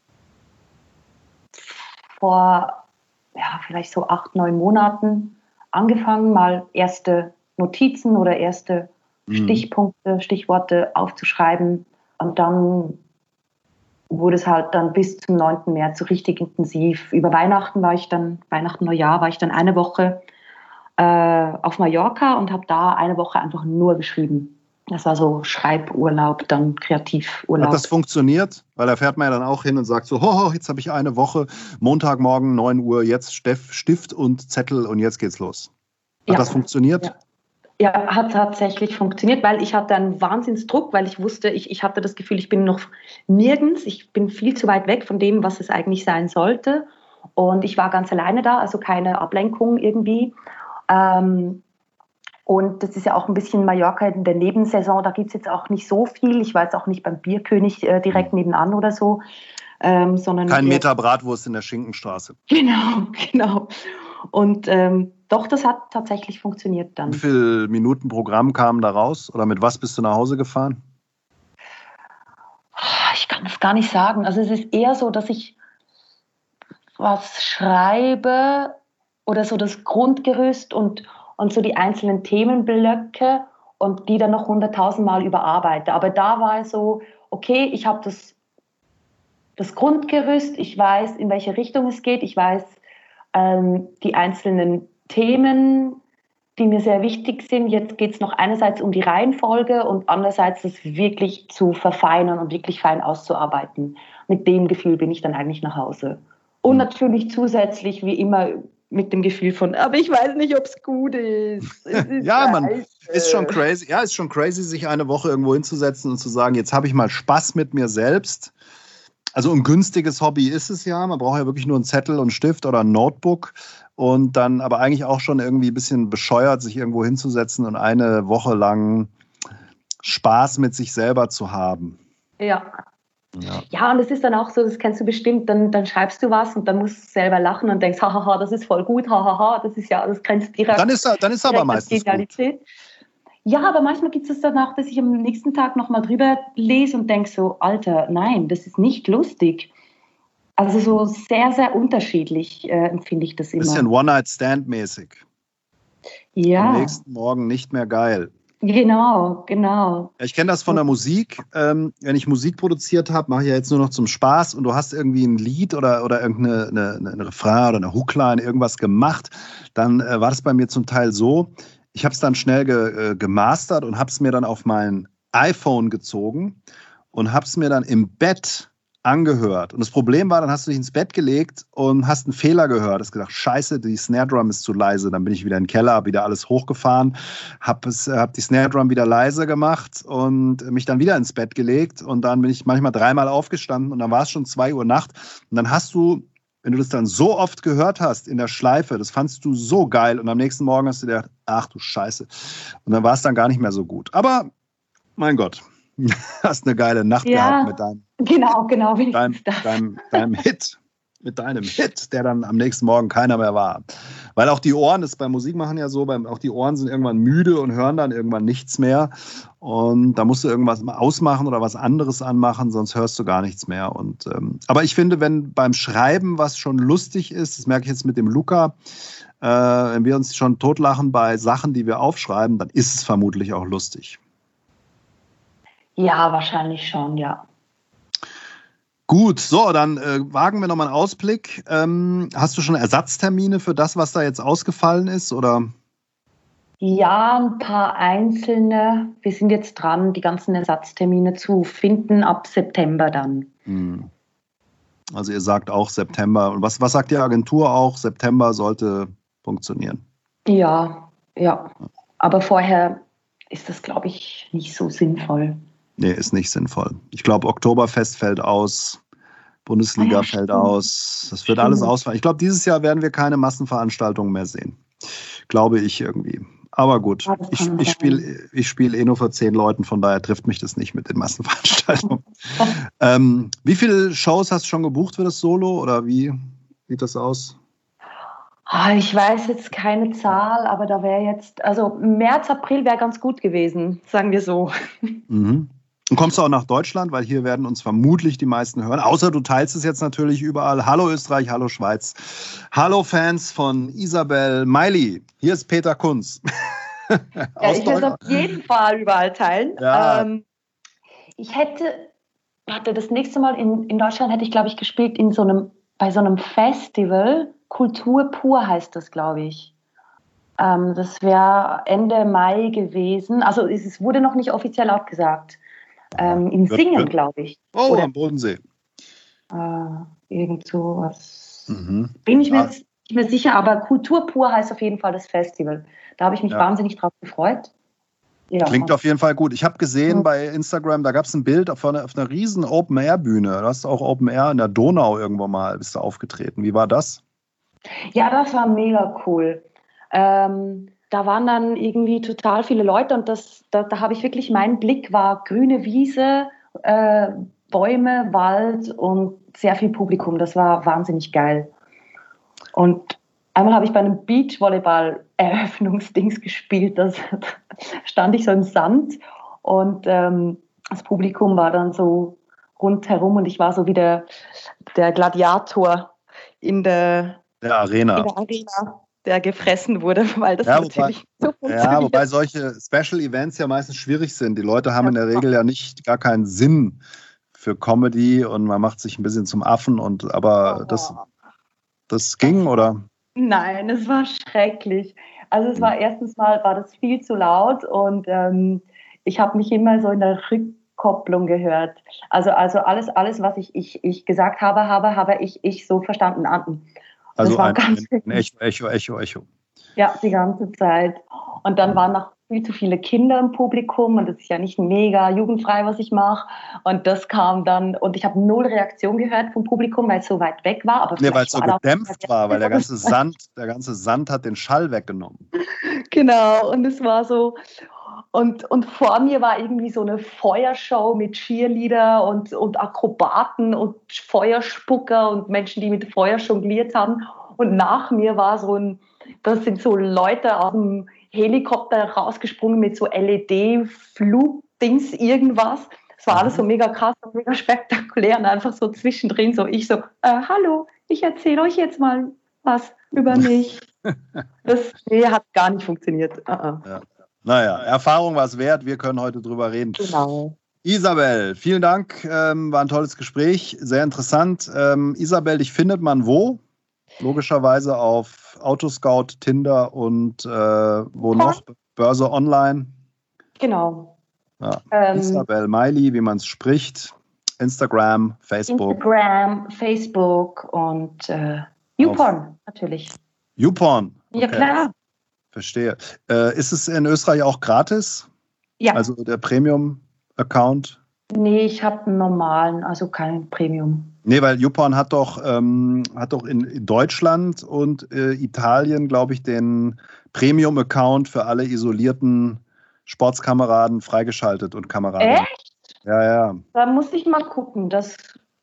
Speaker 2: vor vielleicht so 8, 9 Monaten angefangen, mal erste Notizen oder erste Stichpunkte, Stichworte aufzuschreiben. Und dann wurde es halt dann bis zum 9. März so richtig intensiv. Über Weihnachten, Neujahr war ich dann eine Woche auf Mallorca und habe da eine Woche einfach nur geschrieben. Das war so Schreiburlaub, dann Kreativurlaub.
Speaker 1: Hat das funktioniert? Weil da fährt man ja dann auch hin und sagt so, jetzt habe ich eine Woche, Montagmorgen 9 Uhr, jetzt Stift und Zettel und jetzt geht's los. Hat das funktioniert?
Speaker 2: Ja. Ja, hat tatsächlich funktioniert, weil ich hatte einen Wahnsinnsdruck, weil ich wusste, ich hatte das Gefühl, ich bin noch nirgends, ich bin viel zu weit weg von dem, was es eigentlich sein sollte. Und ich war ganz alleine da, also keine Ablenkung irgendwie. Und das ist ja auch ein bisschen Mallorca in der Nebensaison, da gibt es jetzt auch nicht so viel. Ich war jetzt auch nicht beim Bierkönig direkt nebenan oder so. Sondern
Speaker 1: kein Meter Bratwurst in der Schinkenstraße.
Speaker 2: Genau. Und doch, das hat tatsächlich funktioniert dann.
Speaker 1: Wie viele Minuten Programm kamen da raus? Oder mit was bist du nach Hause gefahren?
Speaker 2: Ich kann es gar nicht sagen. Also es ist eher so, dass ich was schreibe oder so das Grundgerüst und so die einzelnen Themenblöcke und die dann noch 100.000 Mal überarbeite. Aber da war es so, okay, ich habe das Grundgerüst, ich weiß, in welche Richtung es geht, ich weiß die einzelnen Themen, die mir sehr wichtig sind. Jetzt geht es noch einerseits um die Reihenfolge und andererseits das wirklich zu verfeinern und wirklich fein auszuarbeiten. Mit dem Gefühl bin ich dann eigentlich nach Hause. Und natürlich zusätzlich, wie immer, mit dem Gefühl von, aber ich weiß nicht, ob es gut ist.
Speaker 1: Ja, man ist schon crazy. Ja, ist schon crazy, sich eine Woche irgendwo hinzusetzen und zu sagen, jetzt habe ich mal Spaß mit mir selbst. Also ein günstiges Hobby ist es ja. Man braucht ja wirklich nur einen Zettel und einen Stift oder ein Notebook. Und dann aber eigentlich auch schon irgendwie ein bisschen bescheuert, sich irgendwo hinzusetzen und eine Woche lang Spaß mit sich selber zu haben.
Speaker 2: Ja, und es ist dann auch so, das kennst du bestimmt, dann schreibst du was und dann musst du selber lachen und denkst, hahaha, das ist voll gut, hahaha, das ist ja, das grenzt direkt.
Speaker 1: Dann ist aber meistens gut.
Speaker 2: Ja, aber manchmal gibt es dann auch, dass ich am nächsten Tag nochmal drüber lese und denke so, Alter, nein, das ist nicht lustig. Also so sehr, sehr unterschiedlich empfinde ich das immer.
Speaker 1: Bisschen One-Night-Stand-mäßig.
Speaker 2: Ja.
Speaker 1: Am nächsten Morgen nicht mehr geil.
Speaker 2: Genau.
Speaker 1: Ich kenne das von der Musik. Wenn ich Musik produziert habe, mache ich ja jetzt nur noch zum Spaß und du hast irgendwie ein Lied oder irgendeine Refrain oder eine Hookline, irgendwas gemacht, dann war das bei mir zum Teil so, ich habe es dann schnell gemastert und habe es mir dann auf mein iPhone gezogen und habe es mir dann im Bett angehört. Und das Problem war, dann hast du dich ins Bett gelegt und hast einen Fehler gehört. Hast gedacht, scheiße, die Snare Drum ist zu leise. Dann bin ich wieder in den Keller, habe wieder alles hochgefahren, habe die Snare Drum wieder leise gemacht und mich dann wieder ins Bett gelegt. Und dann bin ich manchmal 3-mal aufgestanden und dann war es schon 2 Uhr Nacht. Und dann hast du, wenn du das dann so oft gehört hast in der Schleife, das fandst du so geil. Und am nächsten Morgen hast du gedacht, ach du Scheiße. Und dann war es dann gar nicht mehr so gut. Aber, mein Gott, hast eine geile Nacht gehabt mit deinem Hit, mit deinem Hit, der dann am nächsten Morgen keiner mehr war. Weil auch die Ohren, das ist beim Musikmachen ja so, auch die Ohren sind irgendwann müde und hören dann irgendwann nichts mehr. Und da musst du irgendwas ausmachen oder was anderes anmachen, sonst hörst du gar nichts mehr. Und, aber ich finde, wenn beim Schreiben was schon lustig ist, das merke ich jetzt mit dem Luca, wenn wir uns schon totlachen bei Sachen, die wir aufschreiben, dann ist es vermutlich auch lustig.
Speaker 2: Ja, wahrscheinlich schon, ja.
Speaker 1: Gut, so, dann wagen wir nochmal einen Ausblick. Hast du schon Ersatztermine für das, was da jetzt ausgefallen ist, oder?
Speaker 2: Ja, ein paar einzelne. Wir sind jetzt dran, die ganzen Ersatztermine zu finden, ab September dann.
Speaker 1: Also ihr sagt auch September. Und was sagt die Agentur auch? September sollte funktionieren.
Speaker 2: Ja. Aber vorher ist das, glaube ich, nicht so sinnvoll.
Speaker 1: Nee, ist nicht sinnvoll. Ich glaube, Oktoberfest fällt aus, Bundesliga fällt aus. Das wird alles ausfallen. Ich glaube, dieses Jahr werden wir keine Massenveranstaltungen mehr sehen. Glaube ich irgendwie. Aber gut, ja, ich spiel nur vor 10 Leuten, von daher trifft mich das nicht mit den Massenveranstaltungen. Wie viele Shows hast du schon gebucht für das Solo oder wie sieht das aus?
Speaker 2: Ich weiß jetzt keine Zahl, aber da wäre jetzt, also März, April wäre ganz gut gewesen, sagen wir so.
Speaker 1: Mhm. Und kommst du auch nach Deutschland, weil hier werden uns vermutlich die meisten hören, außer du teilst es jetzt natürlich überall. Hallo Österreich, hallo Schweiz, hallo Fans von Isabel Miley, hier ist Peter Kunz.
Speaker 2: Ja, ich würde auf jeden Fall überall teilen.
Speaker 1: Ja.
Speaker 2: Das nächste Mal in Deutschland hätte ich, glaube ich, gespielt bei so einem Festival, Kultur pur heißt das, glaube ich. Das wäre Ende Mai gewesen. Also es wurde noch nicht offiziell abgesagt. In Singen, glaube ich.
Speaker 1: Oh,
Speaker 2: oder
Speaker 1: am Bodensee.
Speaker 2: Irgend sowas. Bin ich mir jetzt nicht mehr sicher, aber Kultur pur heißt auf jeden Fall das Festival. Da habe ich mich wahnsinnig drauf gefreut. Ja.
Speaker 1: Klingt auf jeden Fall gut. Ich habe gesehen bei Instagram, da gab es ein Bild auf einer riesen Open-Air-Bühne. Du hast auch Open-Air in der Donau irgendwo mal bist du aufgetreten. Wie war das?
Speaker 2: Ja, das war mega cool. Da waren dann irgendwie total viele Leute und da habe ich wirklich, mein Blick war grüne Wiese, Bäume, Wald und sehr viel Publikum. Das war wahnsinnig geil. Und einmal habe ich bei einem Beachvolleyball-Eröffnungsdings gespielt. Da stand ich so im Sand und das Publikum war dann so rundherum und ich war so wie der Gladiator in der
Speaker 1: Arena.
Speaker 2: Der gefressen wurde, weil das natürlich so funktioniert.
Speaker 1: Ja, wobei solche Special Events ja meistens schwierig sind. Die Leute haben in der Regel ja gar keinen Sinn für Comedy und man macht sich ein bisschen zum Affen aber das ging, oder?
Speaker 2: Nein, es war schrecklich. Also es war erstens mal, war das viel zu laut und ich habe mich immer so in der Rückkopplung gehört. Also alles, was ich gesagt habe ich so verstanden.
Speaker 1: Also ein Echo.
Speaker 2: Ja, die ganze Zeit. Und dann waren noch viel zu viele Kinder im Publikum und das ist ja nicht mega jugendfrei, was ich mache. Und das kam dann, und ich habe null Reaktion gehört vom Publikum, weil es so weit weg war. Aber
Speaker 1: weil es so gedämpft war, weil der ganze Sand hat den Schall weggenommen.
Speaker 2: Genau, und es war so. Und vor mir war irgendwie so eine Feuershow mit Cheerleader und Akrobaten und Feuerspucker und Menschen, die mit Feuer jongliert haben. Und nach mir war das sind so Leute aus dem Helikopter rausgesprungen mit so LED-Flugdings, irgendwas. Das war alles so mega krass und mega spektakulär und einfach so zwischendrin ich hallo, ich erzähle euch jetzt mal was über mich. Das hat gar nicht funktioniert.
Speaker 1: Ja. Naja, Erfahrung war es wert, wir können heute drüber reden.
Speaker 2: Genau.
Speaker 1: Isabel, vielen Dank, war ein tolles Gespräch, sehr interessant. Isabel, dich findet man wo? Logischerweise auf Autoscout, Tinder und wo noch? Börse Online.
Speaker 2: Genau.
Speaker 1: Ja. Isabel Maily, wie man es spricht. Instagram, Facebook
Speaker 2: und YouPorn natürlich.
Speaker 1: YouPorn? Okay.
Speaker 2: Ja, klar.
Speaker 1: Verstehe. Ist es in Österreich auch gratis?
Speaker 2: Ja.
Speaker 1: Also der Premium-Account?
Speaker 2: Nee, ich habe einen normalen, also kein Premium.
Speaker 1: Nee, weil YouPorn hat doch in Deutschland und Italien, glaube ich, den Premium-Account für alle isolierten Sportskameraden freigeschaltet und Kameraden.
Speaker 2: Echt?
Speaker 1: Ja.
Speaker 2: Da muss ich mal gucken, das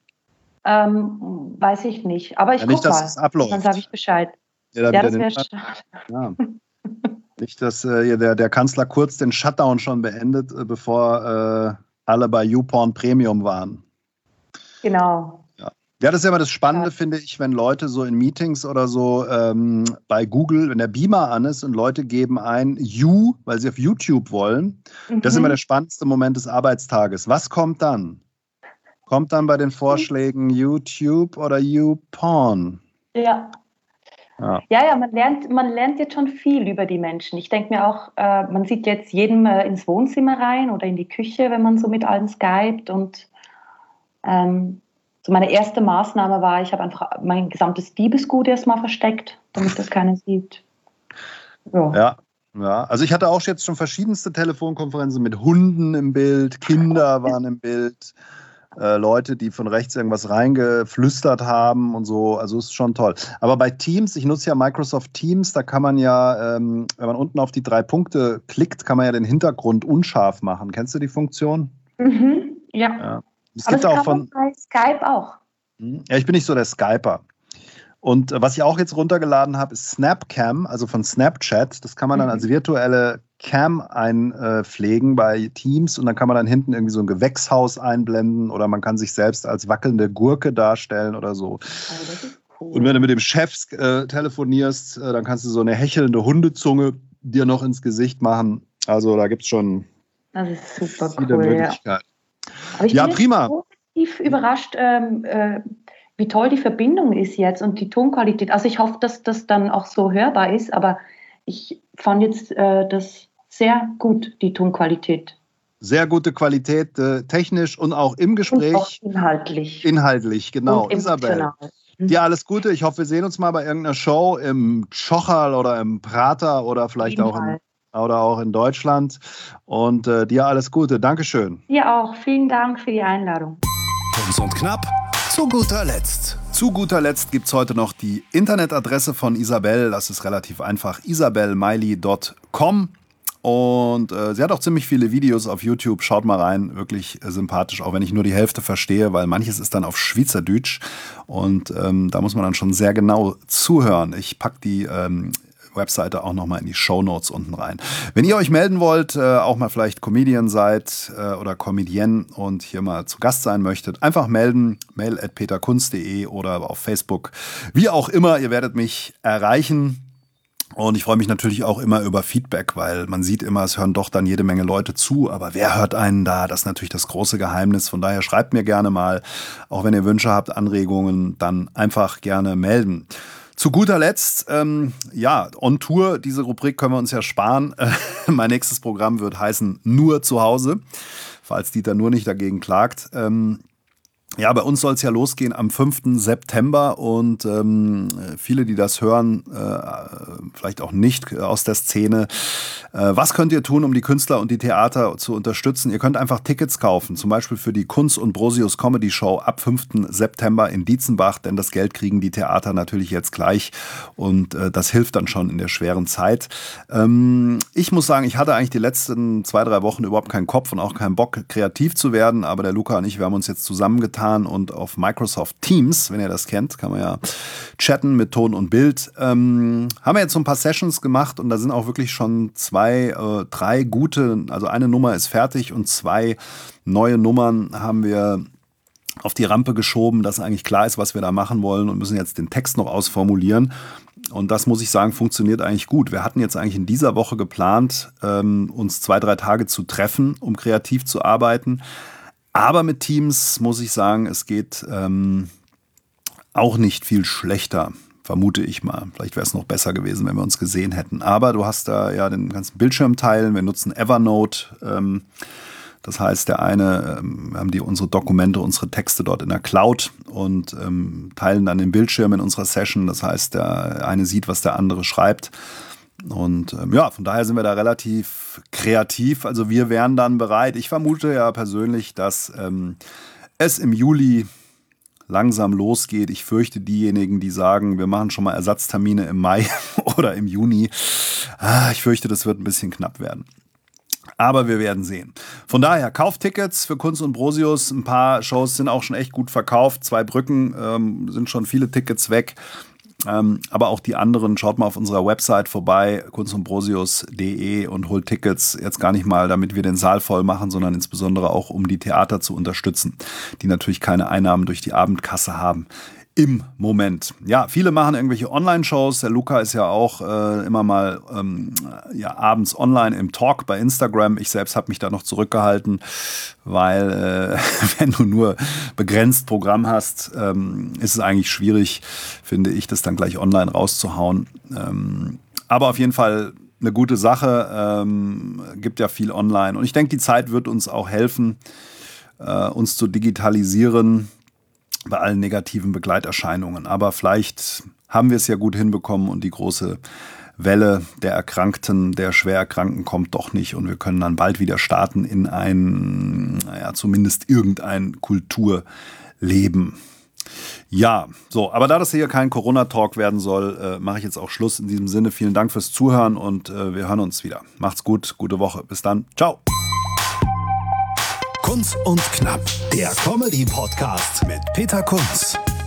Speaker 2: weiß ich nicht. Aber ich gucke mal,
Speaker 1: es abläuft.
Speaker 2: Dann sage ich Bescheid.
Speaker 1: Ja,
Speaker 2: das wäre schade.
Speaker 1: Ja. Nicht, dass der Kanzler Kurz den Shutdown schon beendet, bevor alle bei YouPorn Premium waren.
Speaker 2: Genau.
Speaker 1: Ja, das ist ja immer das Spannende, finde ich, wenn Leute so in Meetings oder so bei Google, wenn der Beamer an ist und Leute geben ein You, weil sie auf YouTube wollen. Das ist immer der spannendste Moment des Arbeitstages. Was kommt dann? Kommt dann bei den Vorschlägen YouTube oder YouPorn?
Speaker 2: Ja, man lernt jetzt schon viel über die Menschen. Ich denke mir auch, man sieht jetzt jedem ins Wohnzimmer rein oder in die Küche, wenn man so mit allen skypt. Und so meine erste Maßnahme war, ich habe einfach mein gesamtes Diebesgut erstmal versteckt, damit das keiner sieht.
Speaker 1: Ja. Also ich hatte auch jetzt schon verschiedenste Telefonkonferenzen mit Hunden im Bild, Kinder waren im Bild. Leute, die von rechts irgendwas reingeflüstert haben und so. Also ist schon toll. Aber bei Teams, ich nutze ja Microsoft Teams, da kann man ja, wenn man unten auf die 3 Punkte klickt, kann man ja den Hintergrund unscharf machen. Kennst du die Funktion?
Speaker 2: Ja.
Speaker 1: Es
Speaker 2: aber
Speaker 1: gibt
Speaker 2: das
Speaker 1: auch
Speaker 2: kann
Speaker 1: von
Speaker 2: man bei Skype auch.
Speaker 1: Ja, ich bin nicht so der Skyper. Und was ich auch jetzt runtergeladen habe, ist Snapcam, also von Snapchat. Das kann man dann als virtuelle Cam einpflegen bei Teams und dann kann man dann hinten irgendwie so ein Gewächshaus einblenden oder man kann sich selbst als wackelnde Gurke darstellen oder so.
Speaker 2: Oh, das ist cool.
Speaker 1: Und wenn du mit dem Chef telefonierst, dann kannst du so eine hechelnde Hundezunge dir noch ins Gesicht machen. Also da gibt es schon viele Möglichkeiten.
Speaker 2: Ja. Aber ich bin prima. Positiv überrascht, wie toll die Verbindung ist jetzt und die Tonqualität. Also ich hoffe, dass das dann auch so hörbar ist, aber ich fand jetzt das sehr gut, die Tonqualität.
Speaker 1: Sehr gute Qualität, technisch und auch im Gespräch. Und auch
Speaker 2: inhaltlich.
Speaker 1: Inhaltlich, genau.
Speaker 2: Und
Speaker 1: Isabel, dir alles Gute. Ich hoffe, wir sehen uns mal bei irgendeiner Show im Tschocherl oder im Prater oder vielleicht auch in Deutschland. Und dir alles Gute. Dankeschön.
Speaker 2: Dir auch. Vielen Dank für die Einladung.
Speaker 1: Kunz und Knapp. Zu guter Letzt. Zu guter Letzt gibt es heute noch die Internetadresse von Isabel. Das ist relativ einfach. isabelmeili.com. Und sie hat auch ziemlich viele Videos auf YouTube. Schaut mal rein, wirklich sympathisch, auch wenn ich nur die Hälfte verstehe, weil manches ist dann auf Schweizerdeutsch und da muss man dann schon sehr genau zuhören. Ich packe die Webseite auch nochmal in die Shownotes unten rein. Wenn ihr euch melden wollt, auch mal vielleicht Comedian seid oder Comedienne und hier mal zu Gast sein möchtet, einfach melden, mail@peterkunz.de oder auf Facebook. Wie auch immer, ihr werdet mich erreichen. Und ich freue mich natürlich auch immer über Feedback, weil man sieht immer, es hören doch dann jede Menge Leute zu. Aber wer hört einen da? Das ist natürlich das große Geheimnis. Von daher schreibt mir gerne mal, auch wenn ihr Wünsche habt, Anregungen, dann einfach gerne melden. Zu guter Letzt, on Tour, diese Rubrik können wir uns ja sparen. Mein nächstes Programm wird heißen Nur zu Hause, falls Dieter Nur nicht dagegen klagt. Ja, bei uns soll es ja losgehen am 5. September und viele, die das hören, vielleicht auch nicht aus der Szene. Was könnt ihr tun, um die Künstler und die Theater zu unterstützen? Ihr könnt einfach Tickets kaufen, zum Beispiel für die Kunz und Brosius Comedy Show ab 5. September in Dietzenbach, denn das Geld kriegen die Theater natürlich jetzt gleich und das hilft dann schon in der schweren Zeit. Ich muss sagen, ich hatte eigentlich die letzten 2-3 Wochen überhaupt keinen Kopf und auch keinen Bock, kreativ zu werden, aber der Luca und ich, wir haben uns jetzt zusammengetan und auf Microsoft Teams, wenn ihr das kennt, kann man ja chatten mit Ton und Bild. Haben wir jetzt so ein paar Sessions gemacht und da sind auch wirklich schon 3 gute, also eine Nummer ist fertig und 2 neue Nummern haben wir auf die Rampe geschoben, dass eigentlich klar ist, was wir da machen wollen und müssen jetzt den Text noch ausformulieren. Und das, muss ich sagen, funktioniert eigentlich gut. Wir hatten jetzt eigentlich in dieser Woche geplant, uns 2-3 Tage zu treffen, um kreativ zu arbeiten. Aber mit Teams muss ich sagen, es geht auch nicht viel schlechter, vermute ich mal. Vielleicht wäre es noch besser gewesen, wenn wir uns gesehen hätten. Aber du hast da ja den ganzen Bildschirm teilen. Wir nutzen Evernote. Das heißt, der eine, wir haben unsere Dokumente, unsere Texte dort in der Cloud und teilen dann den Bildschirm in unserer Session. Das heißt, der eine sieht, was der andere schreibt. Und von daher sind wir da relativ kreativ. Also wir wären dann bereit. Ich vermute ja persönlich, dass es im Juli langsam losgeht. Ich fürchte diejenigen, die sagen, wir machen schon mal Ersatztermine im Mai oder im Juni. Ich fürchte, das wird ein bisschen knapp werden. Aber wir werden sehen. Von daher, kauft Tickets für Kunz und Brosius. Ein paar Shows sind auch schon echt gut verkauft. 2 Brücken sind schon viele Tickets weg. Aber auch die anderen, schaut mal auf unserer Website vorbei, kunzundbrosius.de und holt Tickets. Jetzt gar nicht mal, damit wir den Saal voll machen, sondern insbesondere auch, um die Theater zu unterstützen, die natürlich keine Einnahmen durch die Abendkasse haben. Im Moment. Ja, viele machen irgendwelche Online-Shows. Der Luca ist ja auch immer mal abends online im Talk bei Instagram. Ich selbst habe mich da noch zurückgehalten, weil wenn du nur begrenzt Programm hast, ist es eigentlich schwierig, finde ich, das dann gleich online rauszuhauen. Aber auf jeden Fall eine gute Sache. Gibt ja viel online. Und ich denke, die Zeit wird uns auch helfen, uns zu digitalisieren, bei allen negativen Begleiterscheinungen. Aber vielleicht haben wir es ja gut hinbekommen und die große Welle der Erkrankten, der Schwererkrankten kommt doch nicht und wir können dann bald wieder starten in zumindest irgendein Kulturleben. Ja, so, aber da das hier kein Corona-Talk werden soll, mache ich jetzt auch Schluss. In diesem Sinne, vielen Dank fürs Zuhören und wir hören uns wieder. Macht's gut, gute Woche. Bis dann. Ciao.
Speaker 3: Kunz und Knapp, der Comedy-Podcast mit Peter Kunz.